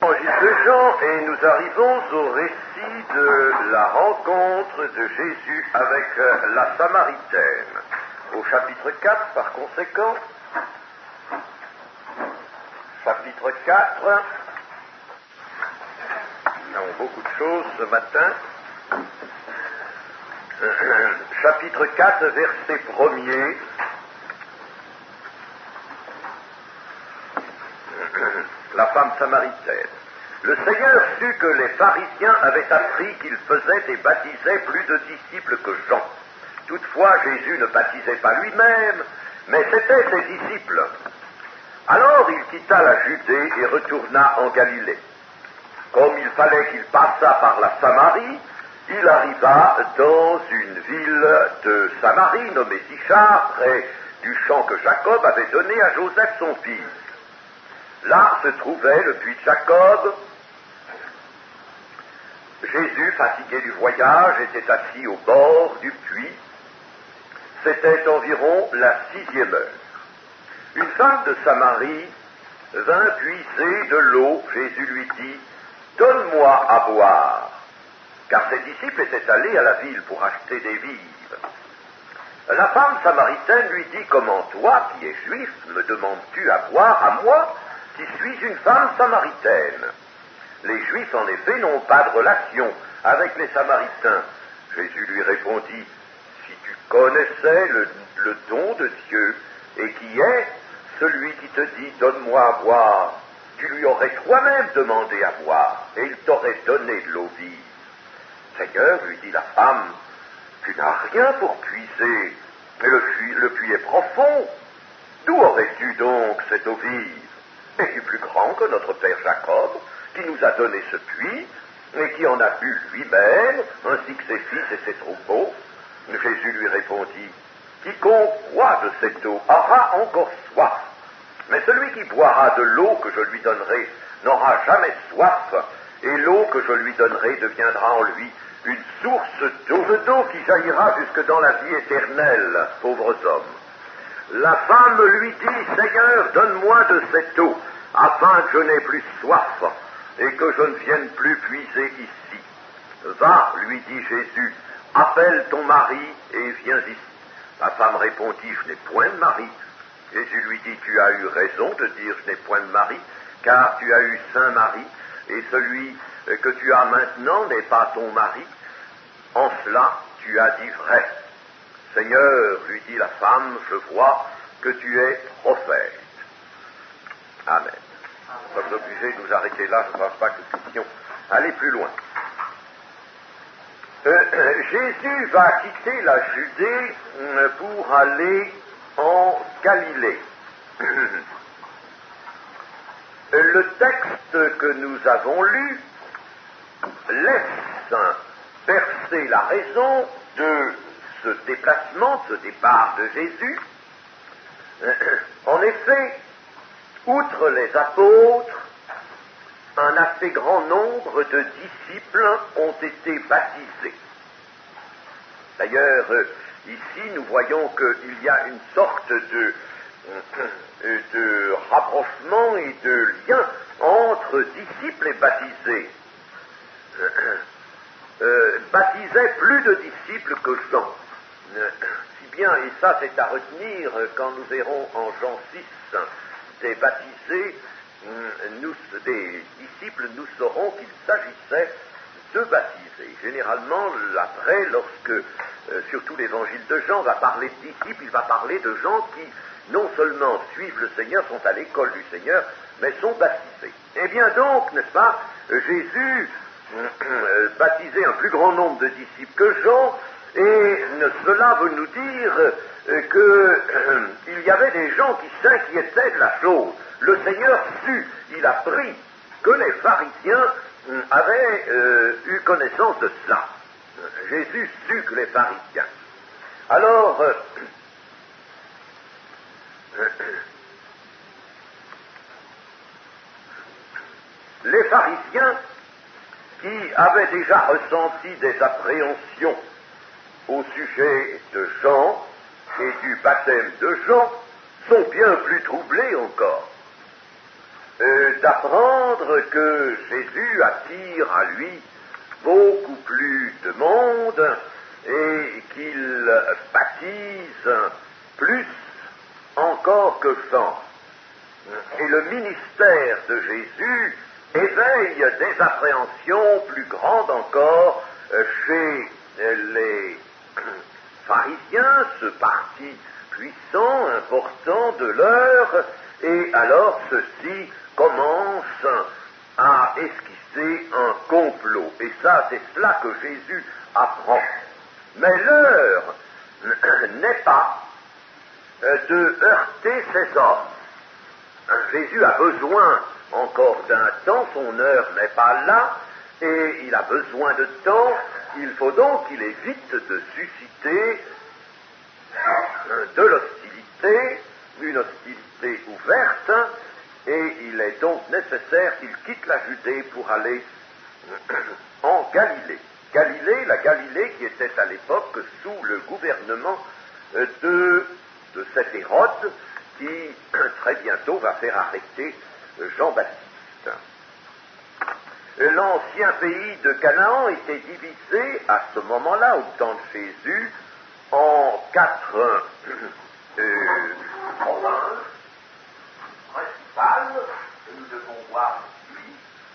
Évangile de Jean, et nous arrivons au récit de la rencontre de Jésus avec la Samaritaine. Au chapitre 4, par conséquent. Chapitre 4. Nous avons beaucoup de choses ce matin. Chapitre 4, verset 1er. La femme samaritaine. Le Seigneur sut que les pharisiens avaient appris qu'il faisait et baptisait plus de disciples que Jean. Toutefois, Jésus ne baptisait pas lui-même, mais c'étaient ses disciples. Alors il quitta la Judée et retourna en Galilée. Comme il fallait qu'il passât par la Samarie, il arriva dans une ville de Samarie nommée Sichar, près du champ que Jacob avait donné à Joseph son fils. Là se trouvait le puits de Jacob. Jésus, fatigué du voyage, était assis au bord du puits. C'était environ la 6e heure. Une femme de Samarie vint puiser de l'eau. Jésus lui dit, « Donne-moi à boire. » Car ses disciples étaient allés à la ville pour acheter des vivres. La femme samaritaine lui dit, « Comment toi, qui es juif, me demandes-tu à boire à moi, qui suis une femme samaritaine? » Les Juifs, en effet, n'ont pas de relation avec les Samaritains. Jésus lui répondit, « Si tu connaissais le don de Dieu, et qui est celui qui te dit, donne-moi à boire, tu lui aurais toi-même demandé à boire, et il t'aurait donné de l'eau vive. » Seigneur, lui dit la femme, tu n'as rien pour puiser, mais le puits est profond. D'où aurais-tu donc cette eau vive? Es-tu plus grand que notre père Jacob, qui nous a donné ce puits, et qui en a bu lui-même, ainsi que ses fils et ses troupeaux? Jésus lui répondit, quiconque boit de cette eau aura encore soif, mais celui qui boira de l'eau que je lui donnerai n'aura jamais soif, et l'eau que je lui donnerai deviendra en lui une source d'eau qui jaillira jusque dans la vie éternelle, pauvres hommes. La femme lui dit, Seigneur, donne-moi de cette eau, afin que je n'aie plus soif, et que je ne vienne plus puiser ici. Va, lui dit Jésus, appelle ton mari et viens ici. La femme répondit, je n'ai point de mari. Jésus lui dit, tu as eu raison de dire, je n'ai point de mari, car tu as eu Saint Marie, et celui que tu as maintenant n'est pas ton mari. En cela, tu as dit vrai. Seigneur, lui dit la femme, je vois que tu es prophète. Amen. Nous sommes obligés de nous arrêter là, je ne pense pas que nous puissions aller plus loin. Jésus va quitter la Judée pour aller en Galilée. Le texte que nous avons lu laisse percer la raison de ce déplacement, de ce départ de Jésus. En effet, outre les apôtres, un assez grand nombre de disciples ont été baptisés. D'ailleurs, ici, nous voyons qu'il y a une sorte de rapprochement et de lien entre disciples et baptisés. Baptisait plus de disciples que Jean. Si bien, et ça c'est à retenir quand nous verrons en Jean 6, des baptisés, des disciples, nous saurons qu'il s'agissait de baptiser. Généralement, après, lorsque, surtout l'évangile de Jean va parler de disciples, il va parler de gens qui, non seulement suivent le Seigneur, sont à l'école du Seigneur, mais sont baptisés. Eh bien donc, n'est-ce pas, Jésus baptisait un plus grand nombre de disciples que Jean, et cela veut nous dire qu'il y avait des gens qui s'inquiétaient de la chose. Le Seigneur sut, il a appris que les pharisiens avaient eu connaissance de cela. Jésus sut que les pharisiens. Alors, les pharisiens qui avaient déjà ressenti des appréhensions au sujet de Jean et du baptême de Jean sont bien plus troublés encore. d'apprendre que Jésus attire à lui beaucoup plus de monde et qu'il baptise plus encore que Jean. Et le ministère de Jésus éveille des appréhensions plus grandes encore chez les pharisiens, ce parti puissant, important de l'heure, et alors ceux-ci commencent à esquisser un complot. Et ça, c'est cela que Jésus apprend. Mais l'heure n'est pas de heurter ces hommes. Jésus a besoin encore d'un temps, son heure n'est pas là, et il a besoin de temps, il faut donc qu'il évite de susciter de l'hostilité, une hostilité ouverte, et il est donc nécessaire qu'il quitte la Judée pour aller en Galilée. La Galilée qui était à l'époque sous le gouvernement de cet Hérode qui très bientôt va faire arrêter Jean-Baptiste. L'ancien pays de Canaan était divisé à ce moment-là, au temps de Jésus, en 4 provinces principales que nous devons voir ici.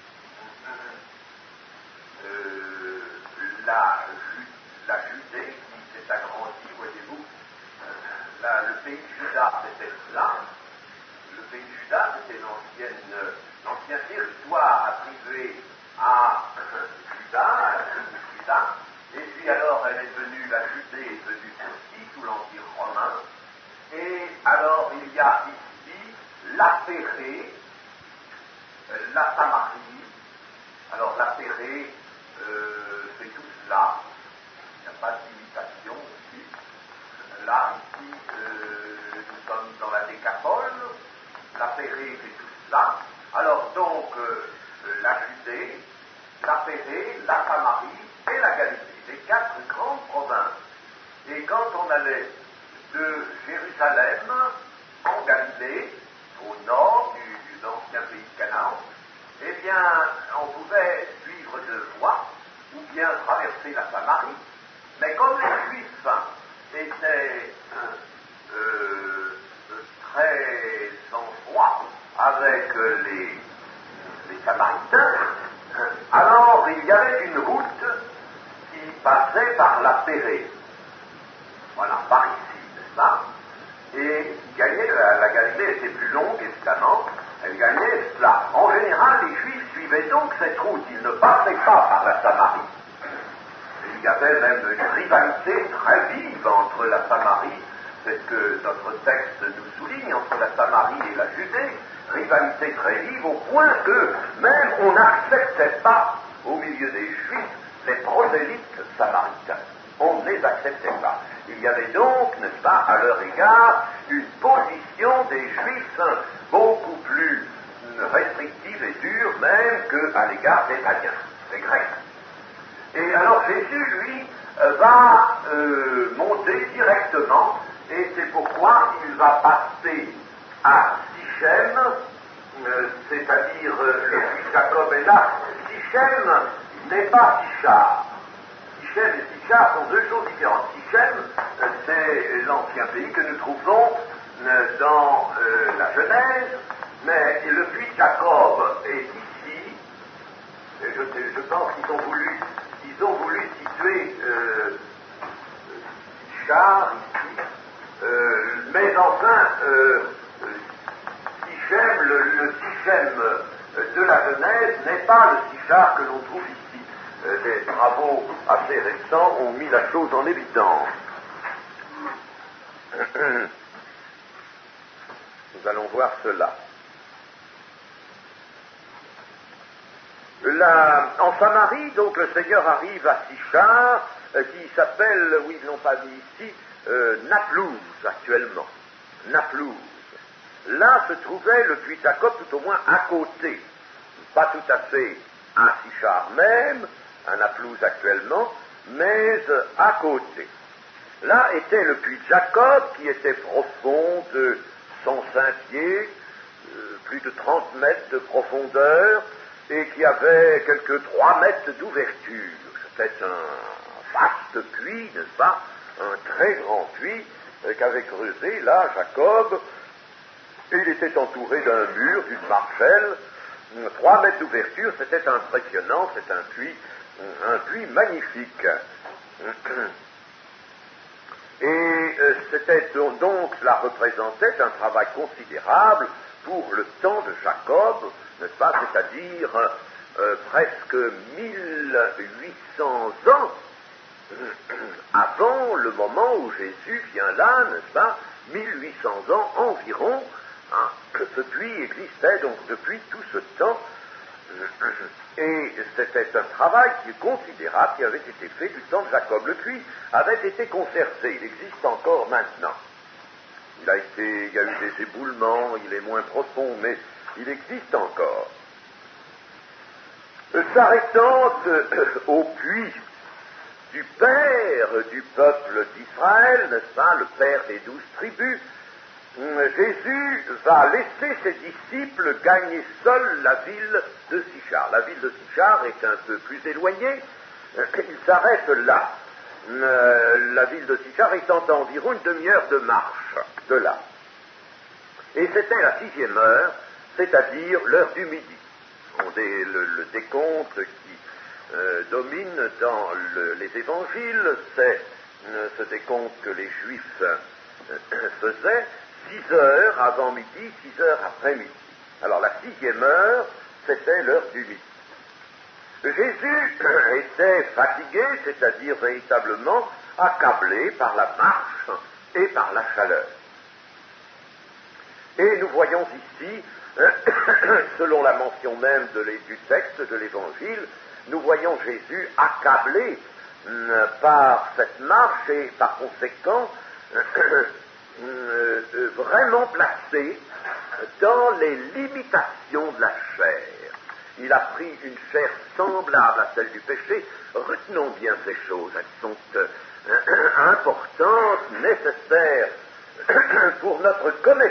La Judée qui s'est agrandie, voyez-vous, le pays de Juda c'était cela. Le pays de Juda c'était l'ancien territoire attribué à Juda, à la tribu de Juda, et puis alors la Judée est venue aussi sous l'Empire romain, et alors il y a ici la Pérée, la Samarie. Alors la Pérée, c'est tout cela, il n'y a pas d'imitation ici. Là, ici, nous sommes dans la Décapole, la Pérée, c'est tout cela. Alors donc, la Judée, la Pérée, la Samarie et la Galilée, les 4 grandes provinces. Et quand on allait de Jérusalem en Galilée, au nord du ancien pays de Canaan, eh bien, on pouvait suivre 2 voies, ou bien traverser la Samarie, mais comme les Juifs étaient très en froid avec les Samaritains, alors il y avait une route qui passait par la Pérée. Voilà, par ici, n'est-ce pas? Et qui gagnait, la Galilée était plus longue, évidemment, elle gagnait cela. En général, les Juifs suivaient donc cette route, ils ne passaient pas par la Samarie. Et il y avait même une rivalité très vive entre la Samarie, c'est ce que notre texte nous souligne, entre la Samarie et la Judée, rivalité très vive au point que même on n'acceptait pas au milieu des Juifs les prosélytes samaritains. On ne les acceptait pas. Il y avait donc, n'est-ce pas, à leur égard, une position des Juifs beaucoup plus restrictive et dure même qu'à l'égard des païens, des Grecs. Et alors Jésus, lui, va monter directement, et c'est pourquoi il va passer à Sichem, c'est-à-dire le fils Jacob est là. Sichem n'est pas Sichar. Sichem et Sichar sont 2 choses différentes. Sichem, c'est l'ancien pays que nous trouvons dans la Genèse, mais le puits de Jacob est ici. Je pense qu'ils ont voulu situer Sichar ici, mais enfin, Sichem, le Sichem de la Genèse n'est pas le Sichar que l'on trouve ici. Des travaux assez récents ont mis la chose en évidence. Nous allons voir cela. En Samarie, donc, le Seigneur arrive à Sichar, qui s'appelle, oui, ils ne l'ont pas dit ici, Naplouse, actuellement. Naplouse. Là se trouvait le puits de Jacob, tout au moins à côté. Pas tout à fait à Sichar même, à Naplouse actuellement, mais à côté. Là était le puits de Jacob, qui était profond de 105 pieds, plus de 30 mètres de profondeur et qui avait quelques 3 mètres d'ouverture. C'était un vaste puits, n'est-ce pas, un très grand puits qu'avait creusé là Jacob, et il était entouré d'un mur, d'une marchelle, 3 mètres d'ouverture, c'était impressionnant, c'est un puits magnifique. Et c'était donc, cela représentait un travail considérable pour le temps de Jacob, n'est-ce pas, c'est-à-dire presque 1800 ans avant le moment où Jésus vient là, n'est-ce pas, 1800 ans environ, hein, que ce puits existait donc depuis tout ce temps. Et c'était un travail qui est considérable qui avait été fait du temps de Jacob. Le puits avait été conservé, il existe encore maintenant. Il y a eu des éboulements, il est moins profond, mais il existe encore. S'arrêtant au puits du père du peuple d'Israël, n'est-ce pas, le père des 12 tribus, Jésus va laisser ses disciples gagner seuls la ville de Sichar. La ville de Sichar est un peu plus éloignée, il s'arrête là. La ville de Sichar étant à environ une demi-heure de marche de là. Et c'était la 6e heure, c'est-à-dire l'heure du midi. Le décompte qui domine dans les évangiles, c'est ce décompte que les Juifs faisaient, 6 heures avant midi, 6 heures après midi. Alors la 6e heure, c'était l'heure du midi. Jésus était fatigué, c'est-à-dire véritablement accablé par la marche et par la chaleur. Et nous voyons ici, selon la mention même du texte de l'Évangile, nous voyons Jésus accablé par cette marche et par conséquent vraiment placé dans les limitations de la chair. Il a pris une chair semblable à celle du péché. Retenons bien ces choses, elles sont importantes, nécessaires pour notre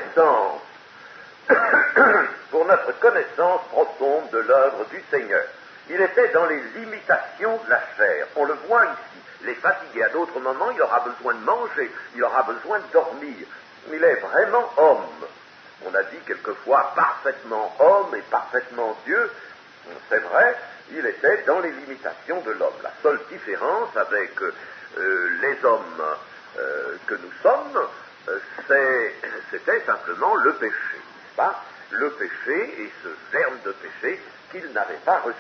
connaissance profonde de l'œuvre du Seigneur. Il était dans les limitations de la chair. On le voit ici. Il est fatigué. À d'autres moments, il aura besoin de manger, il aura besoin de dormir. Il est vraiment homme. On a dit quelquefois parfaitement homme et parfaitement Dieu. C'est vrai, il était dans les limitations de l'homme. La seule différence avec les hommes que nous sommes, c'était simplement le péché, n'est-ce pas? Le péché et ce germe de péché qu'il n'avait pas reçu.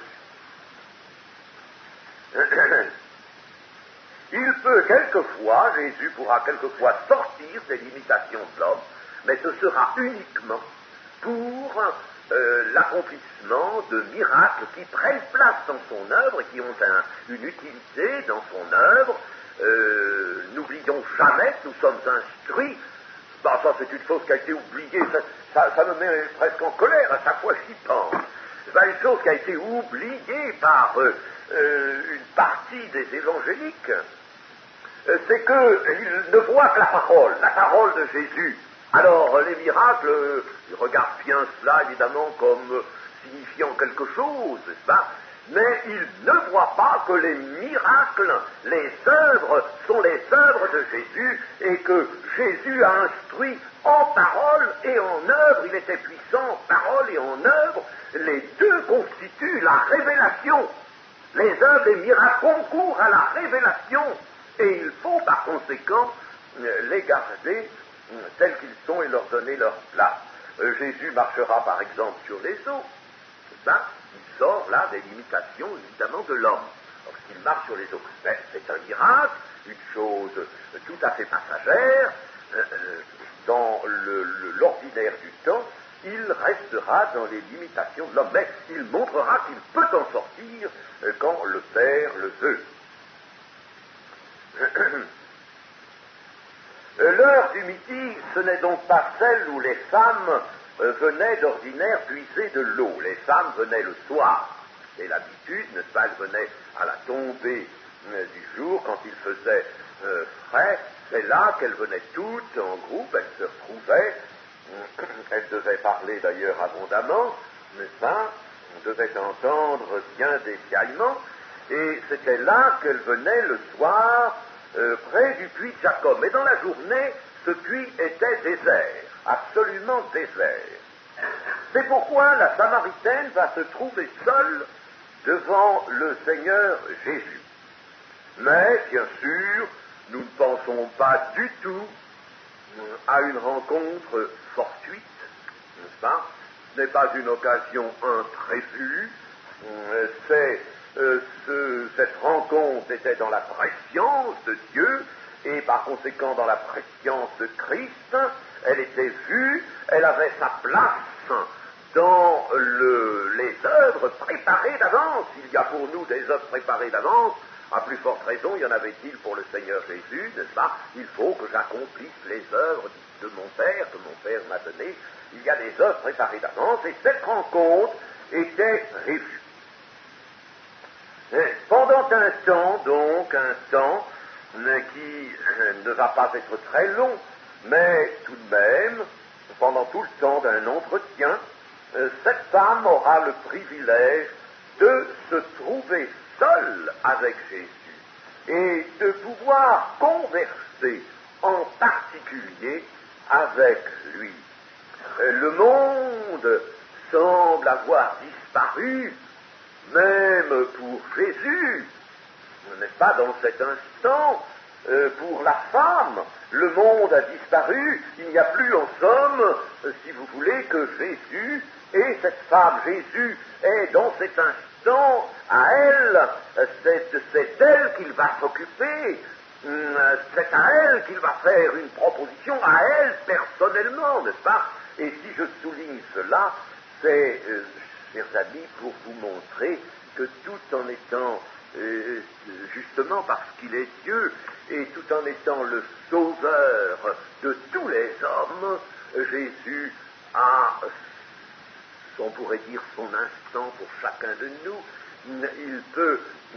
Jésus pourra quelquefois sortir des limitations de l'homme, mais ce sera uniquement pour l'accomplissement de miracles qui prennent place dans son œuvre et qui ont une utilité dans son œuvre. N'oublions jamais que nous sommes instruits. Ça c'est une chose qui a été oubliée, ça me met presque en colère à chaque fois que j'y pense. C'est une chose qui a été oubliée par une partie des évangéliques, c'est qu'ils ne voient que la parole de Jésus. Alors, les miracles, ils regardent bien cela, évidemment, comme signifiant quelque chose, n'est-ce pas? Mais ils ne voient pas que les miracles, les œuvres, sont les œuvres de Jésus, et que Jésus a instruit en parole et en œuvre. Il était puissant en parole et en œuvre. Les deux constituent la révélation. Les œuvres et miracles concourent à la révélation, et il faut par conséquent les garder tels qu'ils sont et leur donner leur place. Jésus marchera par exemple sur les eaux. Ça, il sort là des limitations évidemment de l'homme lorsqu'il marche sur les eaux. Mais c'est un miracle, une chose tout à fait passagère. Dans l'ordinaire du temps, il restera dans les limitations de l'homme, mais il montrera qu'il peut en sortir quand le Père le veut. L'heure du midi, ce n'est donc pas celle où les femmes venaient d'ordinaire puiser de l'eau. Les femmes venaient le soir. C'est l'habitude, n'est-ce pas? Elles venaient à la tombée du jour, quand il faisait frais. C'est là qu'elles venaient toutes en groupe, elles se retrouvaient Elle devait parler d'ailleurs abondamment, n'est-ce pas? On devait entendre bien des piaillements, et c'était là qu'elle venait le soir, près du puits de Jacob. Mais dans la journée, ce puits était désert, absolument désert. C'est pourquoi la Samaritaine va se trouver seule devant le Seigneur Jésus. Mais, bien sûr, nous ne pensons pas du tout à une rencontre fortuite, n'est-ce pas? Ce n'est pas une occasion imprévue, cette rencontre était dans la préscience de Dieu, et par conséquent dans la préscience de Christ, elle était vue, elle avait sa place dans les œuvres préparées d'avance. Il y a pour nous des œuvres préparées d'avance, à plus forte raison, y en avait-il pour le Seigneur Jésus, n'est-ce pas? Il faut que j'accomplisse les œuvres de mon Père, que mon Père m'a données. Il y a des œuvres préparées d'avance, et cette rencontre était prévue. Pendant un temps, donc, qui ne va pas être très long, mais tout de même, pendant tout le temps d'un entretien, cette femme aura le privilège de se trouver seule avec Jésus et de pouvoir converser en particulier avec lui. Le monde semble avoir disparu, même pour Jésus, n'est-ce pas, dans cet instant, pour la femme, le monde a disparu, il n'y a plus en somme, si vous voulez, que Jésus et cette femme. Jésus est dans cet instant, à elle, c'est d'elle qu'il va s'occuper, c'est à elle qu'il va faire une proposition, à elle personnellement, n'est-ce pas? Et si je souligne cela, c'est, chers amis, pour vous montrer que tout en étant, justement parce qu'il est Dieu, et tout en étant le sauveur de tous les hommes, Jésus a, on pourrait dire, son instant pour chacun de nous. Il peut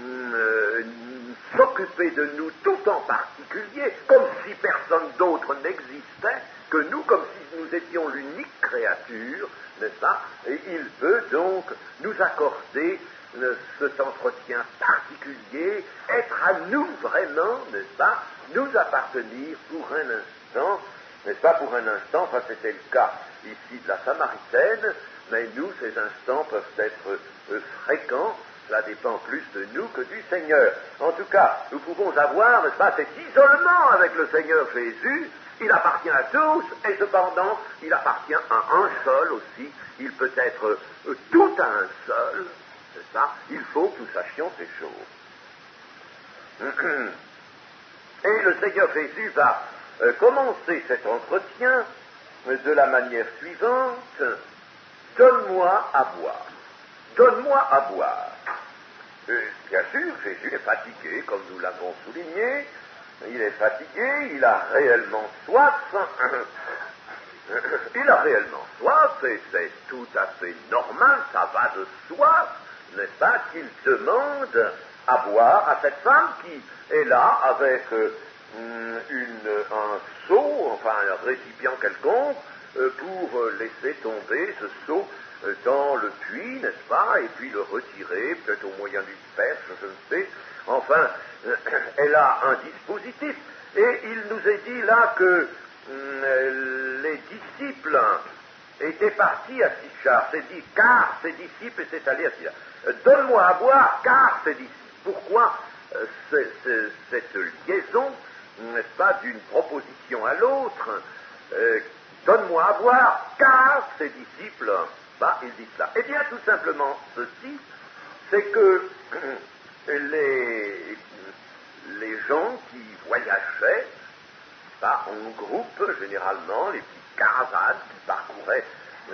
s'occuper de nous tout en particulier, comme si personne d'autre n'existait que nous, comme si nous étions l'unique créature, n'est-ce pas? Et il peut donc nous accorder cet entretien particulier, être à nous vraiment, n'est-ce pas, nous appartenir pour un instant, n'est-ce pas, pour un instant, ça c'était le cas ici de la Samaritaine, mais nous, ces instants peuvent être fréquents, cela dépend plus de nous que du Seigneur. En tout cas, nous pouvons avoir, n'est-ce pas, cet isolement avec le Seigneur Jésus. Il appartient à tous, et cependant, il appartient à un seul aussi. Il peut être tout à un seul, c'est ça. Il faut que nous sachions ces choses. Et le Seigneur Jésus va commencer cet entretien de la manière suivante. Donne-moi à boire. Donne-moi à boire. Bien sûr, Jésus est fatigué, comme nous l'avons souligné. Il est fatigué, il a réellement soif. Il a réellement soif, et c'est tout à fait normal, ça va de soi, n'est-ce pas, qu'il demande à boire à cette femme qui est là avec un seau, enfin un récipient quelconque, pour laisser tomber ce seau dans le puits, n'est-ce pas, et puis le retirer, peut-être au moyen d'une perche, je ne sais. Enfin, elle a un dispositif. Et il nous est dit là que les disciples étaient partis à Sichar. C'est dit, car ses disciples étaient allés à Sichar. Donne-moi à boire, car ses disciples. Pourquoi cette liaison, n'est-ce pas, d'une proposition à l'autre? Donne-moi à boire, car ses disciples, ils disent cela. Eh bien, tout simplement, ceci, c'est que les gens qui voyageaient, en groupe, généralement, les petites caravanes qui parcouraient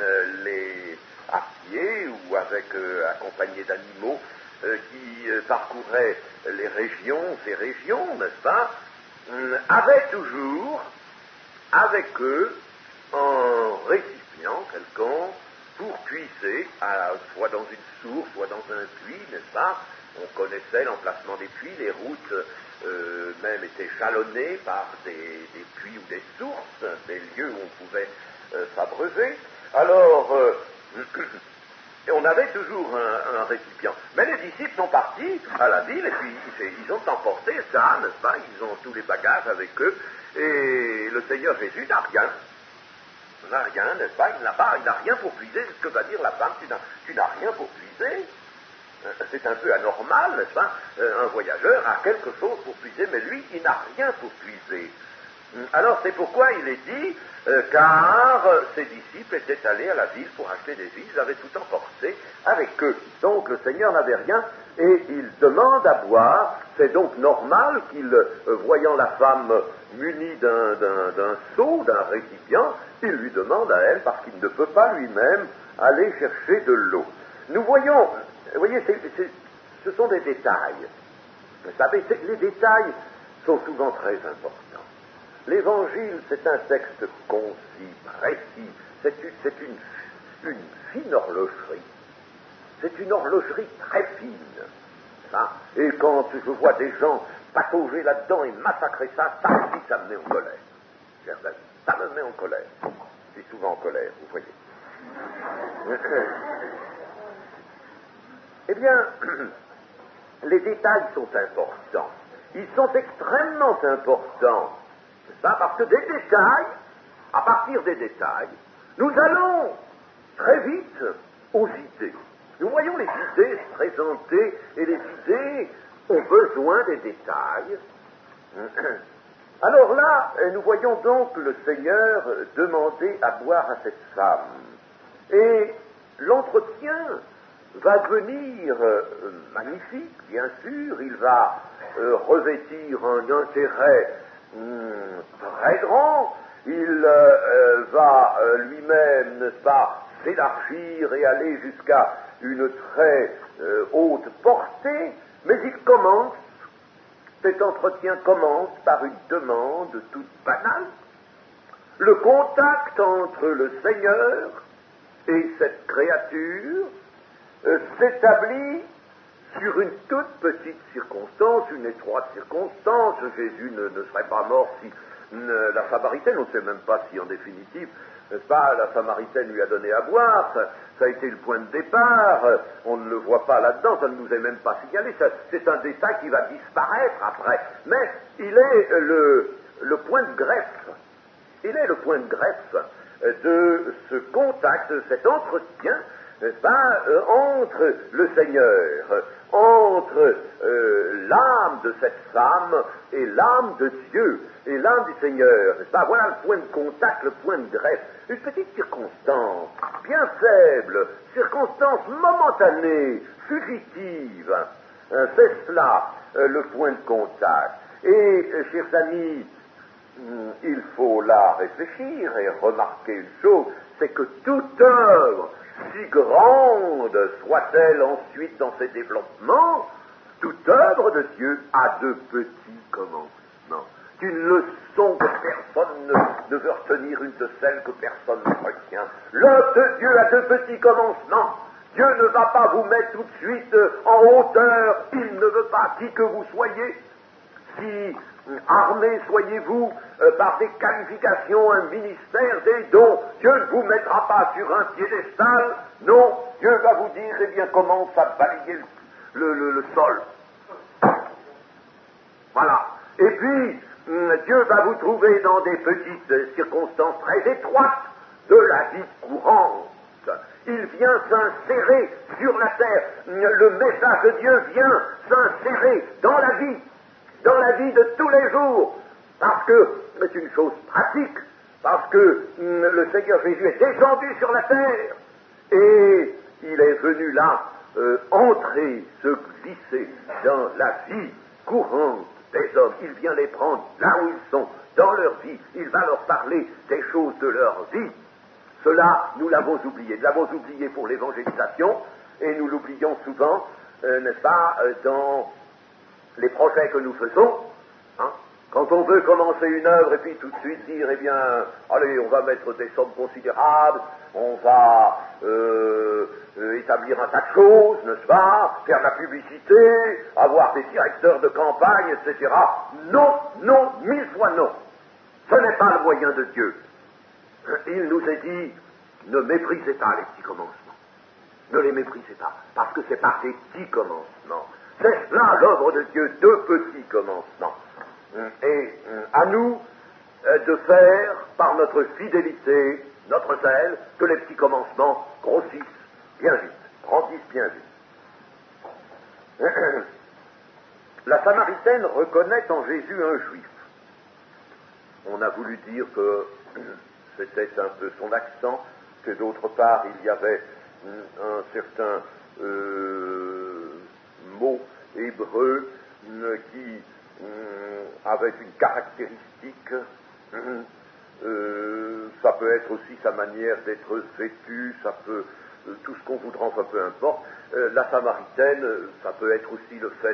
à pied ou accompagnés d'animaux, qui parcouraient ces régions, n'est-ce pas, avaient toujours avec eux un récipient quelconque pour puiser, soit dans une source, soit dans un puits, n'est-ce pas? On connaissait l'emplacement des puits, les routes même étaient jalonnées par des puits ou des sources, des lieux où on pouvait s'abreuver. Alors, on avait toujours un récipient. Mais les disciples sont partis à la ville et puis ils ont emporté ça, n'est-ce pas? Ils ont tous les bagages avec eux et le Seigneur Jésus n'a rien. Il n'a rien, n'est-ce pas? Il n'a rien pour puiser. C'est ce que va dire la femme. Tu n'as rien pour puiser. C'est un peu anormal, n'est-ce pas? Un voyageur a quelque chose pour puiser, mais lui, il n'a rien pour puiser. Alors c'est pourquoi il est dit, car ses disciples étaient allés à la ville pour acheter des vies, ils avaient tout emporté avec eux. Donc le Seigneur n'avait rien et il demande à boire. C'est donc normal qu'il, voyant la femme munie d'un seau, d'un récipient, il lui demande à elle, parce qu'il ne peut pas lui-même aller chercher de l'eau. Nous voyons, vous voyez, ce sont des détails. Vous savez, les détails sont souvent très importants. L'Évangile, c'est un texte concis, précis, c'est une fine horlogerie. C'est une horlogerie très fine. Hein? Et quand je vois des gens patauger là-dedans et massacrer ça, ça aussi, ça me met en colère. Chers amis, ça me met en colère. Je suis souvent en colère, vous voyez. Eh bien, les détails sont importants. Ils sont extrêmement importants. C'est ça, parce que des détails, à partir des détails, nous allons très vite aux idées. Nous voyons les idées se présenter, et les idées ont besoin des détails. Alors là, nous voyons donc le Seigneur demander à boire à cette femme. Et l'entretien va devenir magnifique, bien sûr, il va revêtir un intérêt très grand, il va lui-même, n'est-ce pas, s'élargir et aller jusqu'à une très haute portée, mais cet entretien commence par une demande toute banale. Le contact entre le Seigneur et cette créature s'établit sur une toute petite circonstance, une étroite circonstance. Jésus ne serait pas mort si la Samaritaine, on ne sait même pas si en définitive, n'est-ce pas, la Samaritaine lui a donné à boire, ça a été le point de départ, on ne le voit pas là-dedans, ça ne nous est même pas signalé, c'est un détail qui va disparaître après, mais il est le point de greffe, il est le point de greffe de ce contact, de cet entretien, n'est-ce pas, entre le Seigneur, entre l'âme de cette femme et l'âme de Dieu, et l'âme du Seigneur, n'est-ce pas? Voilà le point de contact, le point de greffe. Une petite circonstance, bien faible, circonstance momentanée, fugitive. C'est cela, le point de contact. Et, chers amis, il faut là réfléchir et remarquer une chose, c'est que toute œuvre, si grande soit-elle ensuite dans ses développements, toute œuvre de Dieu a de petits commencements. Une leçon que personne ne veut retenir, une de celles que personne ne retient. L'œuvre de Dieu a de petits commencements. Dieu ne va pas vous mettre tout de suite en hauteur. Il ne veut pas qui que vous soyez. Si armé soyez-vous par des qualifications, un ministère, des dons, Dieu ne vous mettra pas sur un piédestal. Non, Dieu va vous dire, eh bien, commence à balayer le sol. Voilà. Et puis, Dieu va vous trouver dans des petites circonstances très étroites de la vie courante. Il vient s'insérer sur la terre. Le message de Dieu vient s'insérer dans la vie de tous les jours, parce que c'est une chose pratique, parce que le Seigneur Jésus est descendu sur la terre, et il est venu là entrer, se glisser dans la vie courante des hommes. Il vient les prendre là où ils sont, dans leur vie. Il va leur parler des choses de leur vie. Cela, nous l'avons oublié. Nous l'avons oublié pour l'évangélisation, et nous l'oublions souvent, n'est-ce pas, dans les projets que nous faisons. Hein, quand on veut commencer une œuvre et puis tout de suite dire, eh bien, allez, on va mettre des sommes considérables, on va établir un tas de choses, n'est-ce pas, faire de la publicité, avoir des directeurs de campagne, etc. Non, non, 1000 fois non. Ce n'est pas le moyen de Dieu. il nous est dit, ne méprisez pas les petits commencements. Ne les méprisez pas, parce que c'est par des petits commencements. C'est cela l'œuvre de Dieu, de petits commencements. Et à nous de faire, par notre fidélité, notre zèle, que les petits commencements grossissent bien vite, grandissent bien vite. La Samaritaine reconnaît en Jésus un juif. On a voulu dire que c'était un peu son accent, que d'autre part il y avait un certain mot hébreu qui avait une caractéristique. Ça peut être aussi sa manière d'être vêtue, ça peut tout ce qu'on voudra, enfin peu importe. La Samaritaine, ça peut être aussi le fait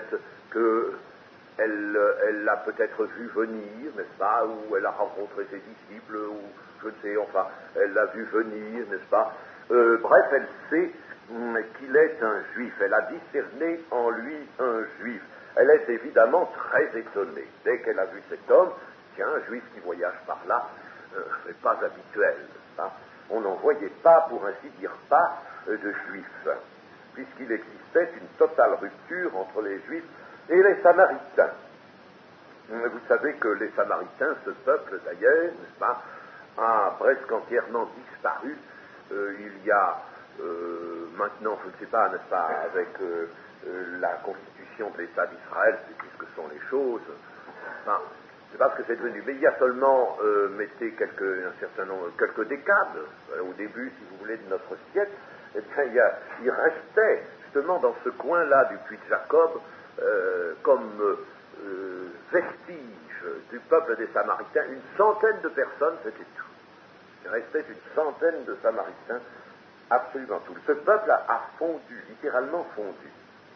qu'elle l'a peut-être vu venir, n'est-ce pas, ou elle a rencontré ses disciples, ou je ne sais, enfin, elle l'a vu venir, n'est-ce pas. Bref, elle sait qu'il est un juif, elle a discerné en lui un juif. Elle est évidemment très étonnée. Dès qu'elle a vu cet homme, tiens, un juif qui voyage par là, c'est pas habituel, n'est-ce pas. On n'en voyait pas, pour ainsi dire, pas de juifs, puisqu'il existait une totale rupture entre les juifs et les Samaritains. Vous savez que les Samaritains, ce peuple d'ailleurs, n'est-ce pas, a presque entièrement disparu. Il y a maintenant, je ne sais pas, n'est-ce pas, avec la constitution de l'État d'Israël, c'est ce que sont les choses. Enfin, c'est pas ce que c'est devenu, mais il y a seulement, mettez quelques décades, au début, si vous voulez, de notre siècle, eh bien, il restait, justement, dans ce coin-là du puits de Jacob, comme vestige du peuple des Samaritains, une centaine de personnes, c'était tout. Il restait une centaine de Samaritains, absolument tout. Ce peuple a fondu, littéralement fondu.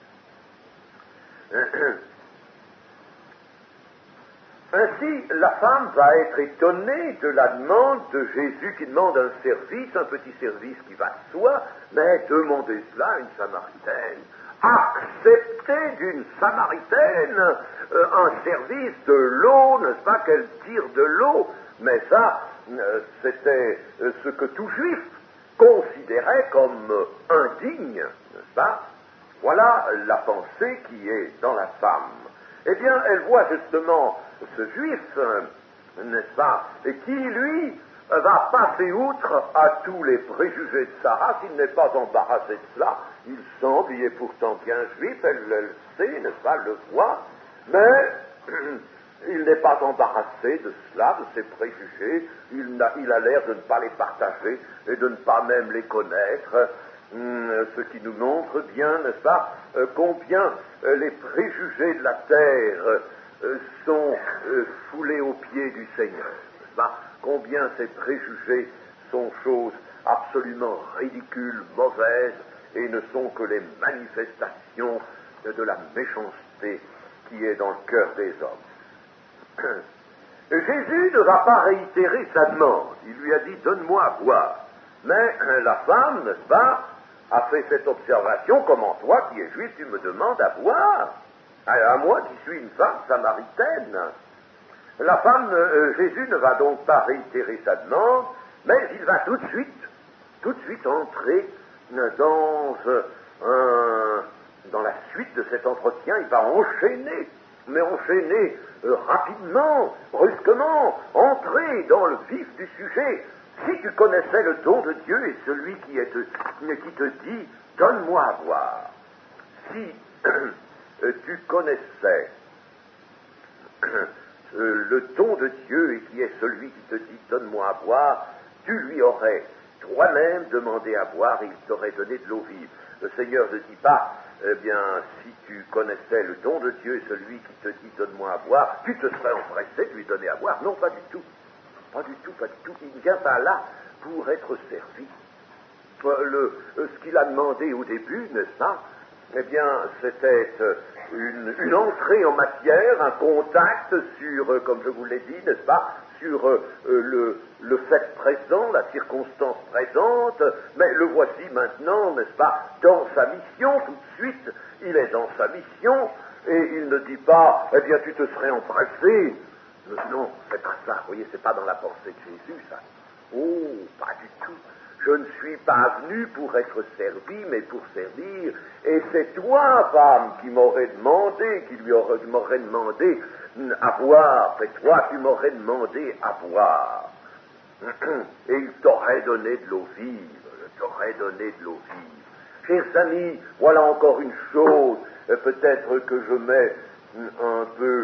Ainsi, la femme va être étonnée de la demande de Jésus qui demande un service, un petit service qui va de soi, mais demandez cela à une Samaritaine. Accepter d'une Samaritaine un service de l'eau, n'est-ce pas, qu'elle tire de l'eau, mais ça, c'était ce que tout juif considérait comme indigne, n'est-ce pas? Voilà la pensée qui est dans la femme. Eh bien, elle voit justement ce juif, n'est-ce pas, et qui, lui, va passer outre à tous les préjugés de sa race, il n'est pas embarrassé de cela, il semble, il est pourtant bien juif, elle le sait, n'est-ce pas, le voit, mais il n'est pas embarrassé de cela, de ses préjugés, il a l'air de ne pas les partager et de ne pas même les connaître, ce qui nous montre bien, n'est-ce pas, combien les préjugés de la terre sont foulés aux pieds du Seigneur, n'est-ce pas, combien ces préjugés sont choses absolument ridicules, mauvaises, et ne sont que les manifestations de la méchanceté qui est dans le cœur des hommes. Jésus ne va pas réitérer sa demande. Il lui a dit « Donne-moi à boire ». Mais la femme, n'est-ce pas, a fait cette observation « Comment toi, qui es juif, tu me demandes à boire ?» À moi qui suis une femme samaritaine. La femme, Jésus ne va donc pas réitérer sa demande, mais il va tout de suite entrer dans la suite de cet entretien. Il va enchaîner, mais enchaîner rapidement, brusquement, entrer dans le vif du sujet. Si tu connaissais le don de Dieu et celui qui te dit « Donne-moi à boire », si tu connaissais le don de Dieu et qui est celui qui te dit « Donne-moi à boire », tu lui aurais toi-même demandé à boire et il t'aurait donné de l'eau vive. Le Seigneur ne dit pas, eh bien, si tu connaissais le don de Dieu et celui qui te dit « Donne-moi à boire », tu te serais empressé de lui donner à boire. Non, pas du tout. Pas du tout, pas du tout. Il ne vient pas là pour être servi. Ce qu'il a demandé au début, n'est-ce pas, eh bien, c'était une entrée en matière, un contact sur, comme je vous l'ai dit, n'est-ce pas, sur le fait présent, la circonstance présente, mais le voici maintenant, n'est-ce pas, dans sa mission, tout de suite, il est dans sa mission, et il ne dit pas, eh bien, tu te serais empressé. Non, c'est pas ça, vous voyez, c'est pas dans la pensée de Jésus, ça. Oh, pas du tout. Je ne suis pas venu pour être servi, mais pour servir. Et c'est toi, femme, qui m'aurais demandé, m'aurait demandé à boire. C'est toi qui m'aurais demandé à boire. Et il t'aurait donné de l'eau vive. Chers amis, voilà encore une chose. Peut-être que je mets un peu,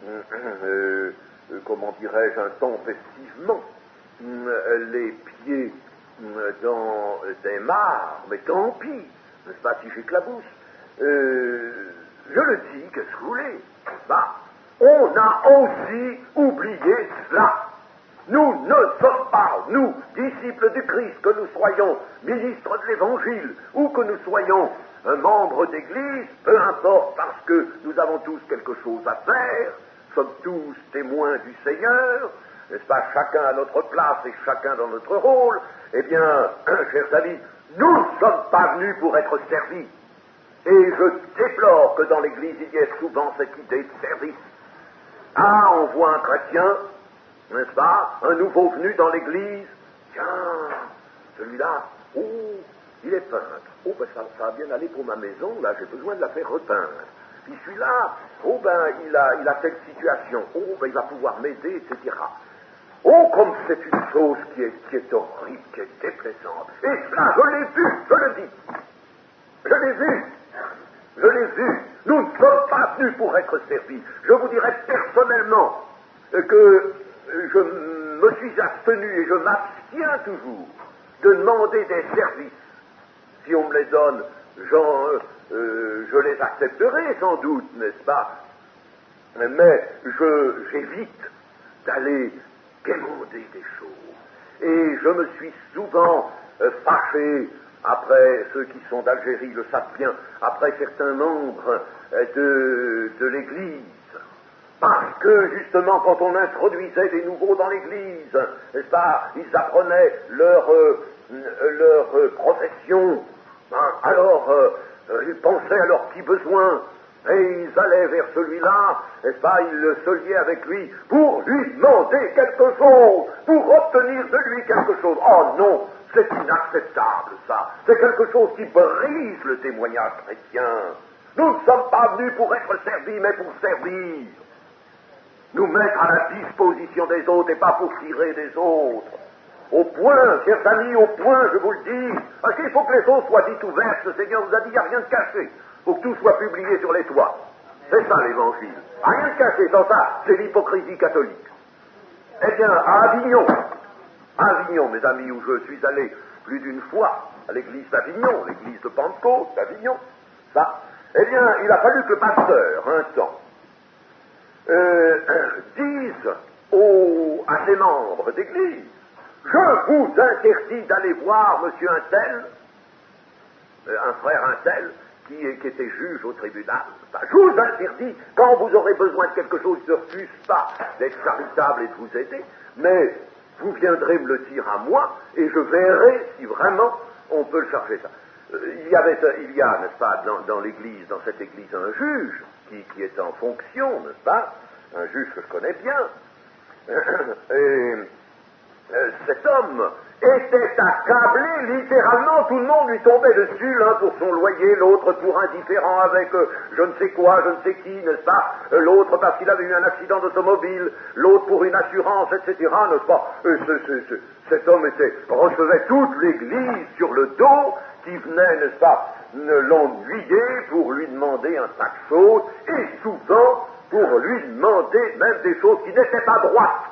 comment dirais-je, un temps festivement, les pieds dans des mares, mais tant pis, n'est-ce pas, si j'éclabousse. Je le dis, qu'est-ce que vous voulez, n'est-ce pas? On a aussi oublié cela. Nous ne sommes pas, nous, disciples du Christ, que nous soyons ministres de l'Évangile ou que nous soyons un membre d'Église, peu importe, parce que nous avons tous quelque chose à faire, sommes tous témoins du Seigneur, n'est-ce pas, chacun à notre place et chacun dans notre rôle. Eh bien, chers amis, nous ne sommes pas venus pour être servis. Et je déplore que dans l'Église, il y ait souvent cette idée de service. Ah, on voit un chrétien, n'est-ce pas, un nouveau venu dans l'Église, tiens, celui-là, oh, il est peintre. Oh, ben ça va bien aller pour ma maison, là, j'ai besoin de la faire repeindre. Puis celui-là, oh, ben, il a telle situation, oh, ben, il va pouvoir m'aider, etc. Oh, comme c'est une chose qui est horrible, qui est déplaisante. Et cela, je l'ai vu, je le dis. Je l'ai vu. Nous ne sommes pas venus pour être servis. Je vous dirais personnellement que je me suis abstenu et je m'abstiens toujours de demander des services. Si on me les donne, je les accepterai sans doute, n'est-ce pas? Mais j'évite d'aller demander des choses. Et je me suis souvent fâché après ceux qui sont d'Algérie le savent bien, après certains membres de l'Église, parce que justement quand on introduisait des nouveaux dans l'Église, n'est-ce pas, ils apprenaient leur profession, hein, alors ils pensaient à leurs petits besoins, et ils allaient vers celui-là, n'est-ce pas, ils se liaient avec lui pour lui demander quelque chose, pour obtenir de lui quelque chose. Oh non, c'est inacceptable ça, c'est quelque chose qui brise le témoignage chrétien. Nous ne sommes pas venus pour être servis, mais pour servir. Nous mettre à la disposition des autres et pas pour tirer des autres. Au point, chers amis, au point, je vous le dis, parce qu'il faut que les choses soient dites ouvertes. Le Seigneur vous a dit, il n'y a rien de caché. Il faut que tout soit publié sur les toits. C'est ça l'Évangile. Rien de caché, sans ça, c'est l'hypocrisie catholique. Eh bien, à Avignon, mes amis, où je suis allé plus d'une fois, à l'église d'Avignon, l'église de Pentecôte d'Avignon, ça, eh bien, il a fallu que le pasteur, un temps, dise à ses membres d'église, je vous interdis d'aller voir monsieur un tel, un frère un tel, qui était juge au tribunal. Enfin, je vous interdis, quand vous aurez besoin de quelque chose, je ne refuse pas d'être charitable et de vous aider, mais vous viendrez me le dire à moi, et je verrai si vraiment on peut le charger ça. Il y a, n'est-ce pas, dans l'église, dans cette église, un juge qui est en fonction, n'est-ce pas, un juge que je connais bien, et cet homme était accablé, littéralement, tout le monde lui tombait dessus, l'un pour son loyer, l'autre pour indifférent avec je ne sais quoi, je ne sais qui, n'est-ce pas, l'autre parce qu'il avait eu un accident d'automobile, l'autre pour une assurance, etc., n'est-ce pas. Cet homme recevait toute l'église sur le dos, qui venait, n'est-ce pas, l'ennuyer pour lui demander un tas de choses, et souvent pour lui demander même des choses qui n'étaient pas droites.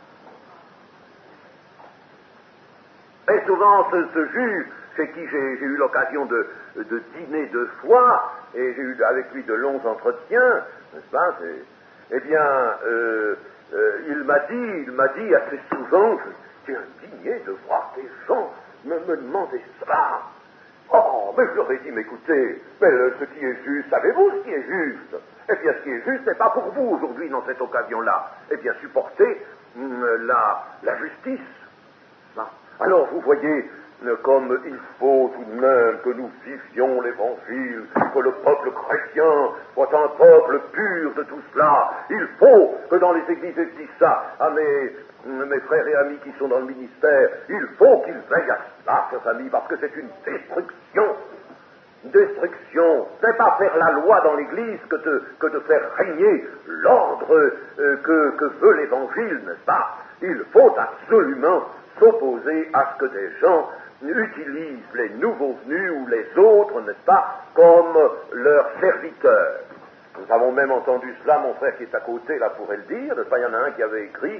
Et souvent, ce juge, chez qui j'ai eu l'occasion de dîner 2 fois, et j'ai eu avec lui de longs entretiens, n'est-ce pas, eh bien, il m'a dit assez souvent, je suis indigné de voir des gens me demander cela. Oh, mais je leur ai dit, mais écoutez, mais ce qui est juste, savez-vous ce qui est juste? Eh bien, ce qui est juste n'est pas pour vous aujourd'hui dans cette occasion-là. Eh bien, supportez la justice. Alors, vous voyez, comme il faut tout de même que nous vivions l'Évangile, que le peuple chrétien soit un peuple pur de tout cela. Il faut que dans les églises, et je dis ça à mes frères et amis qui sont dans le ministère, il faut qu'ils veillent à cela, chers amis, parce que c'est une destruction. Destruction, c'est pas faire la loi dans l'Église que de faire régner l'ordre que veut l'Évangile, n'est-ce pas? Il faut absolument s'opposer à ce que des gens utilisent les nouveaux venus ou les autres, n'est-ce pas, comme leurs serviteurs. Nous avons même entendu cela, mon frère qui est à côté, là, pourrait le dire, n'est-ce pas? Il y en a un qui avait écrit,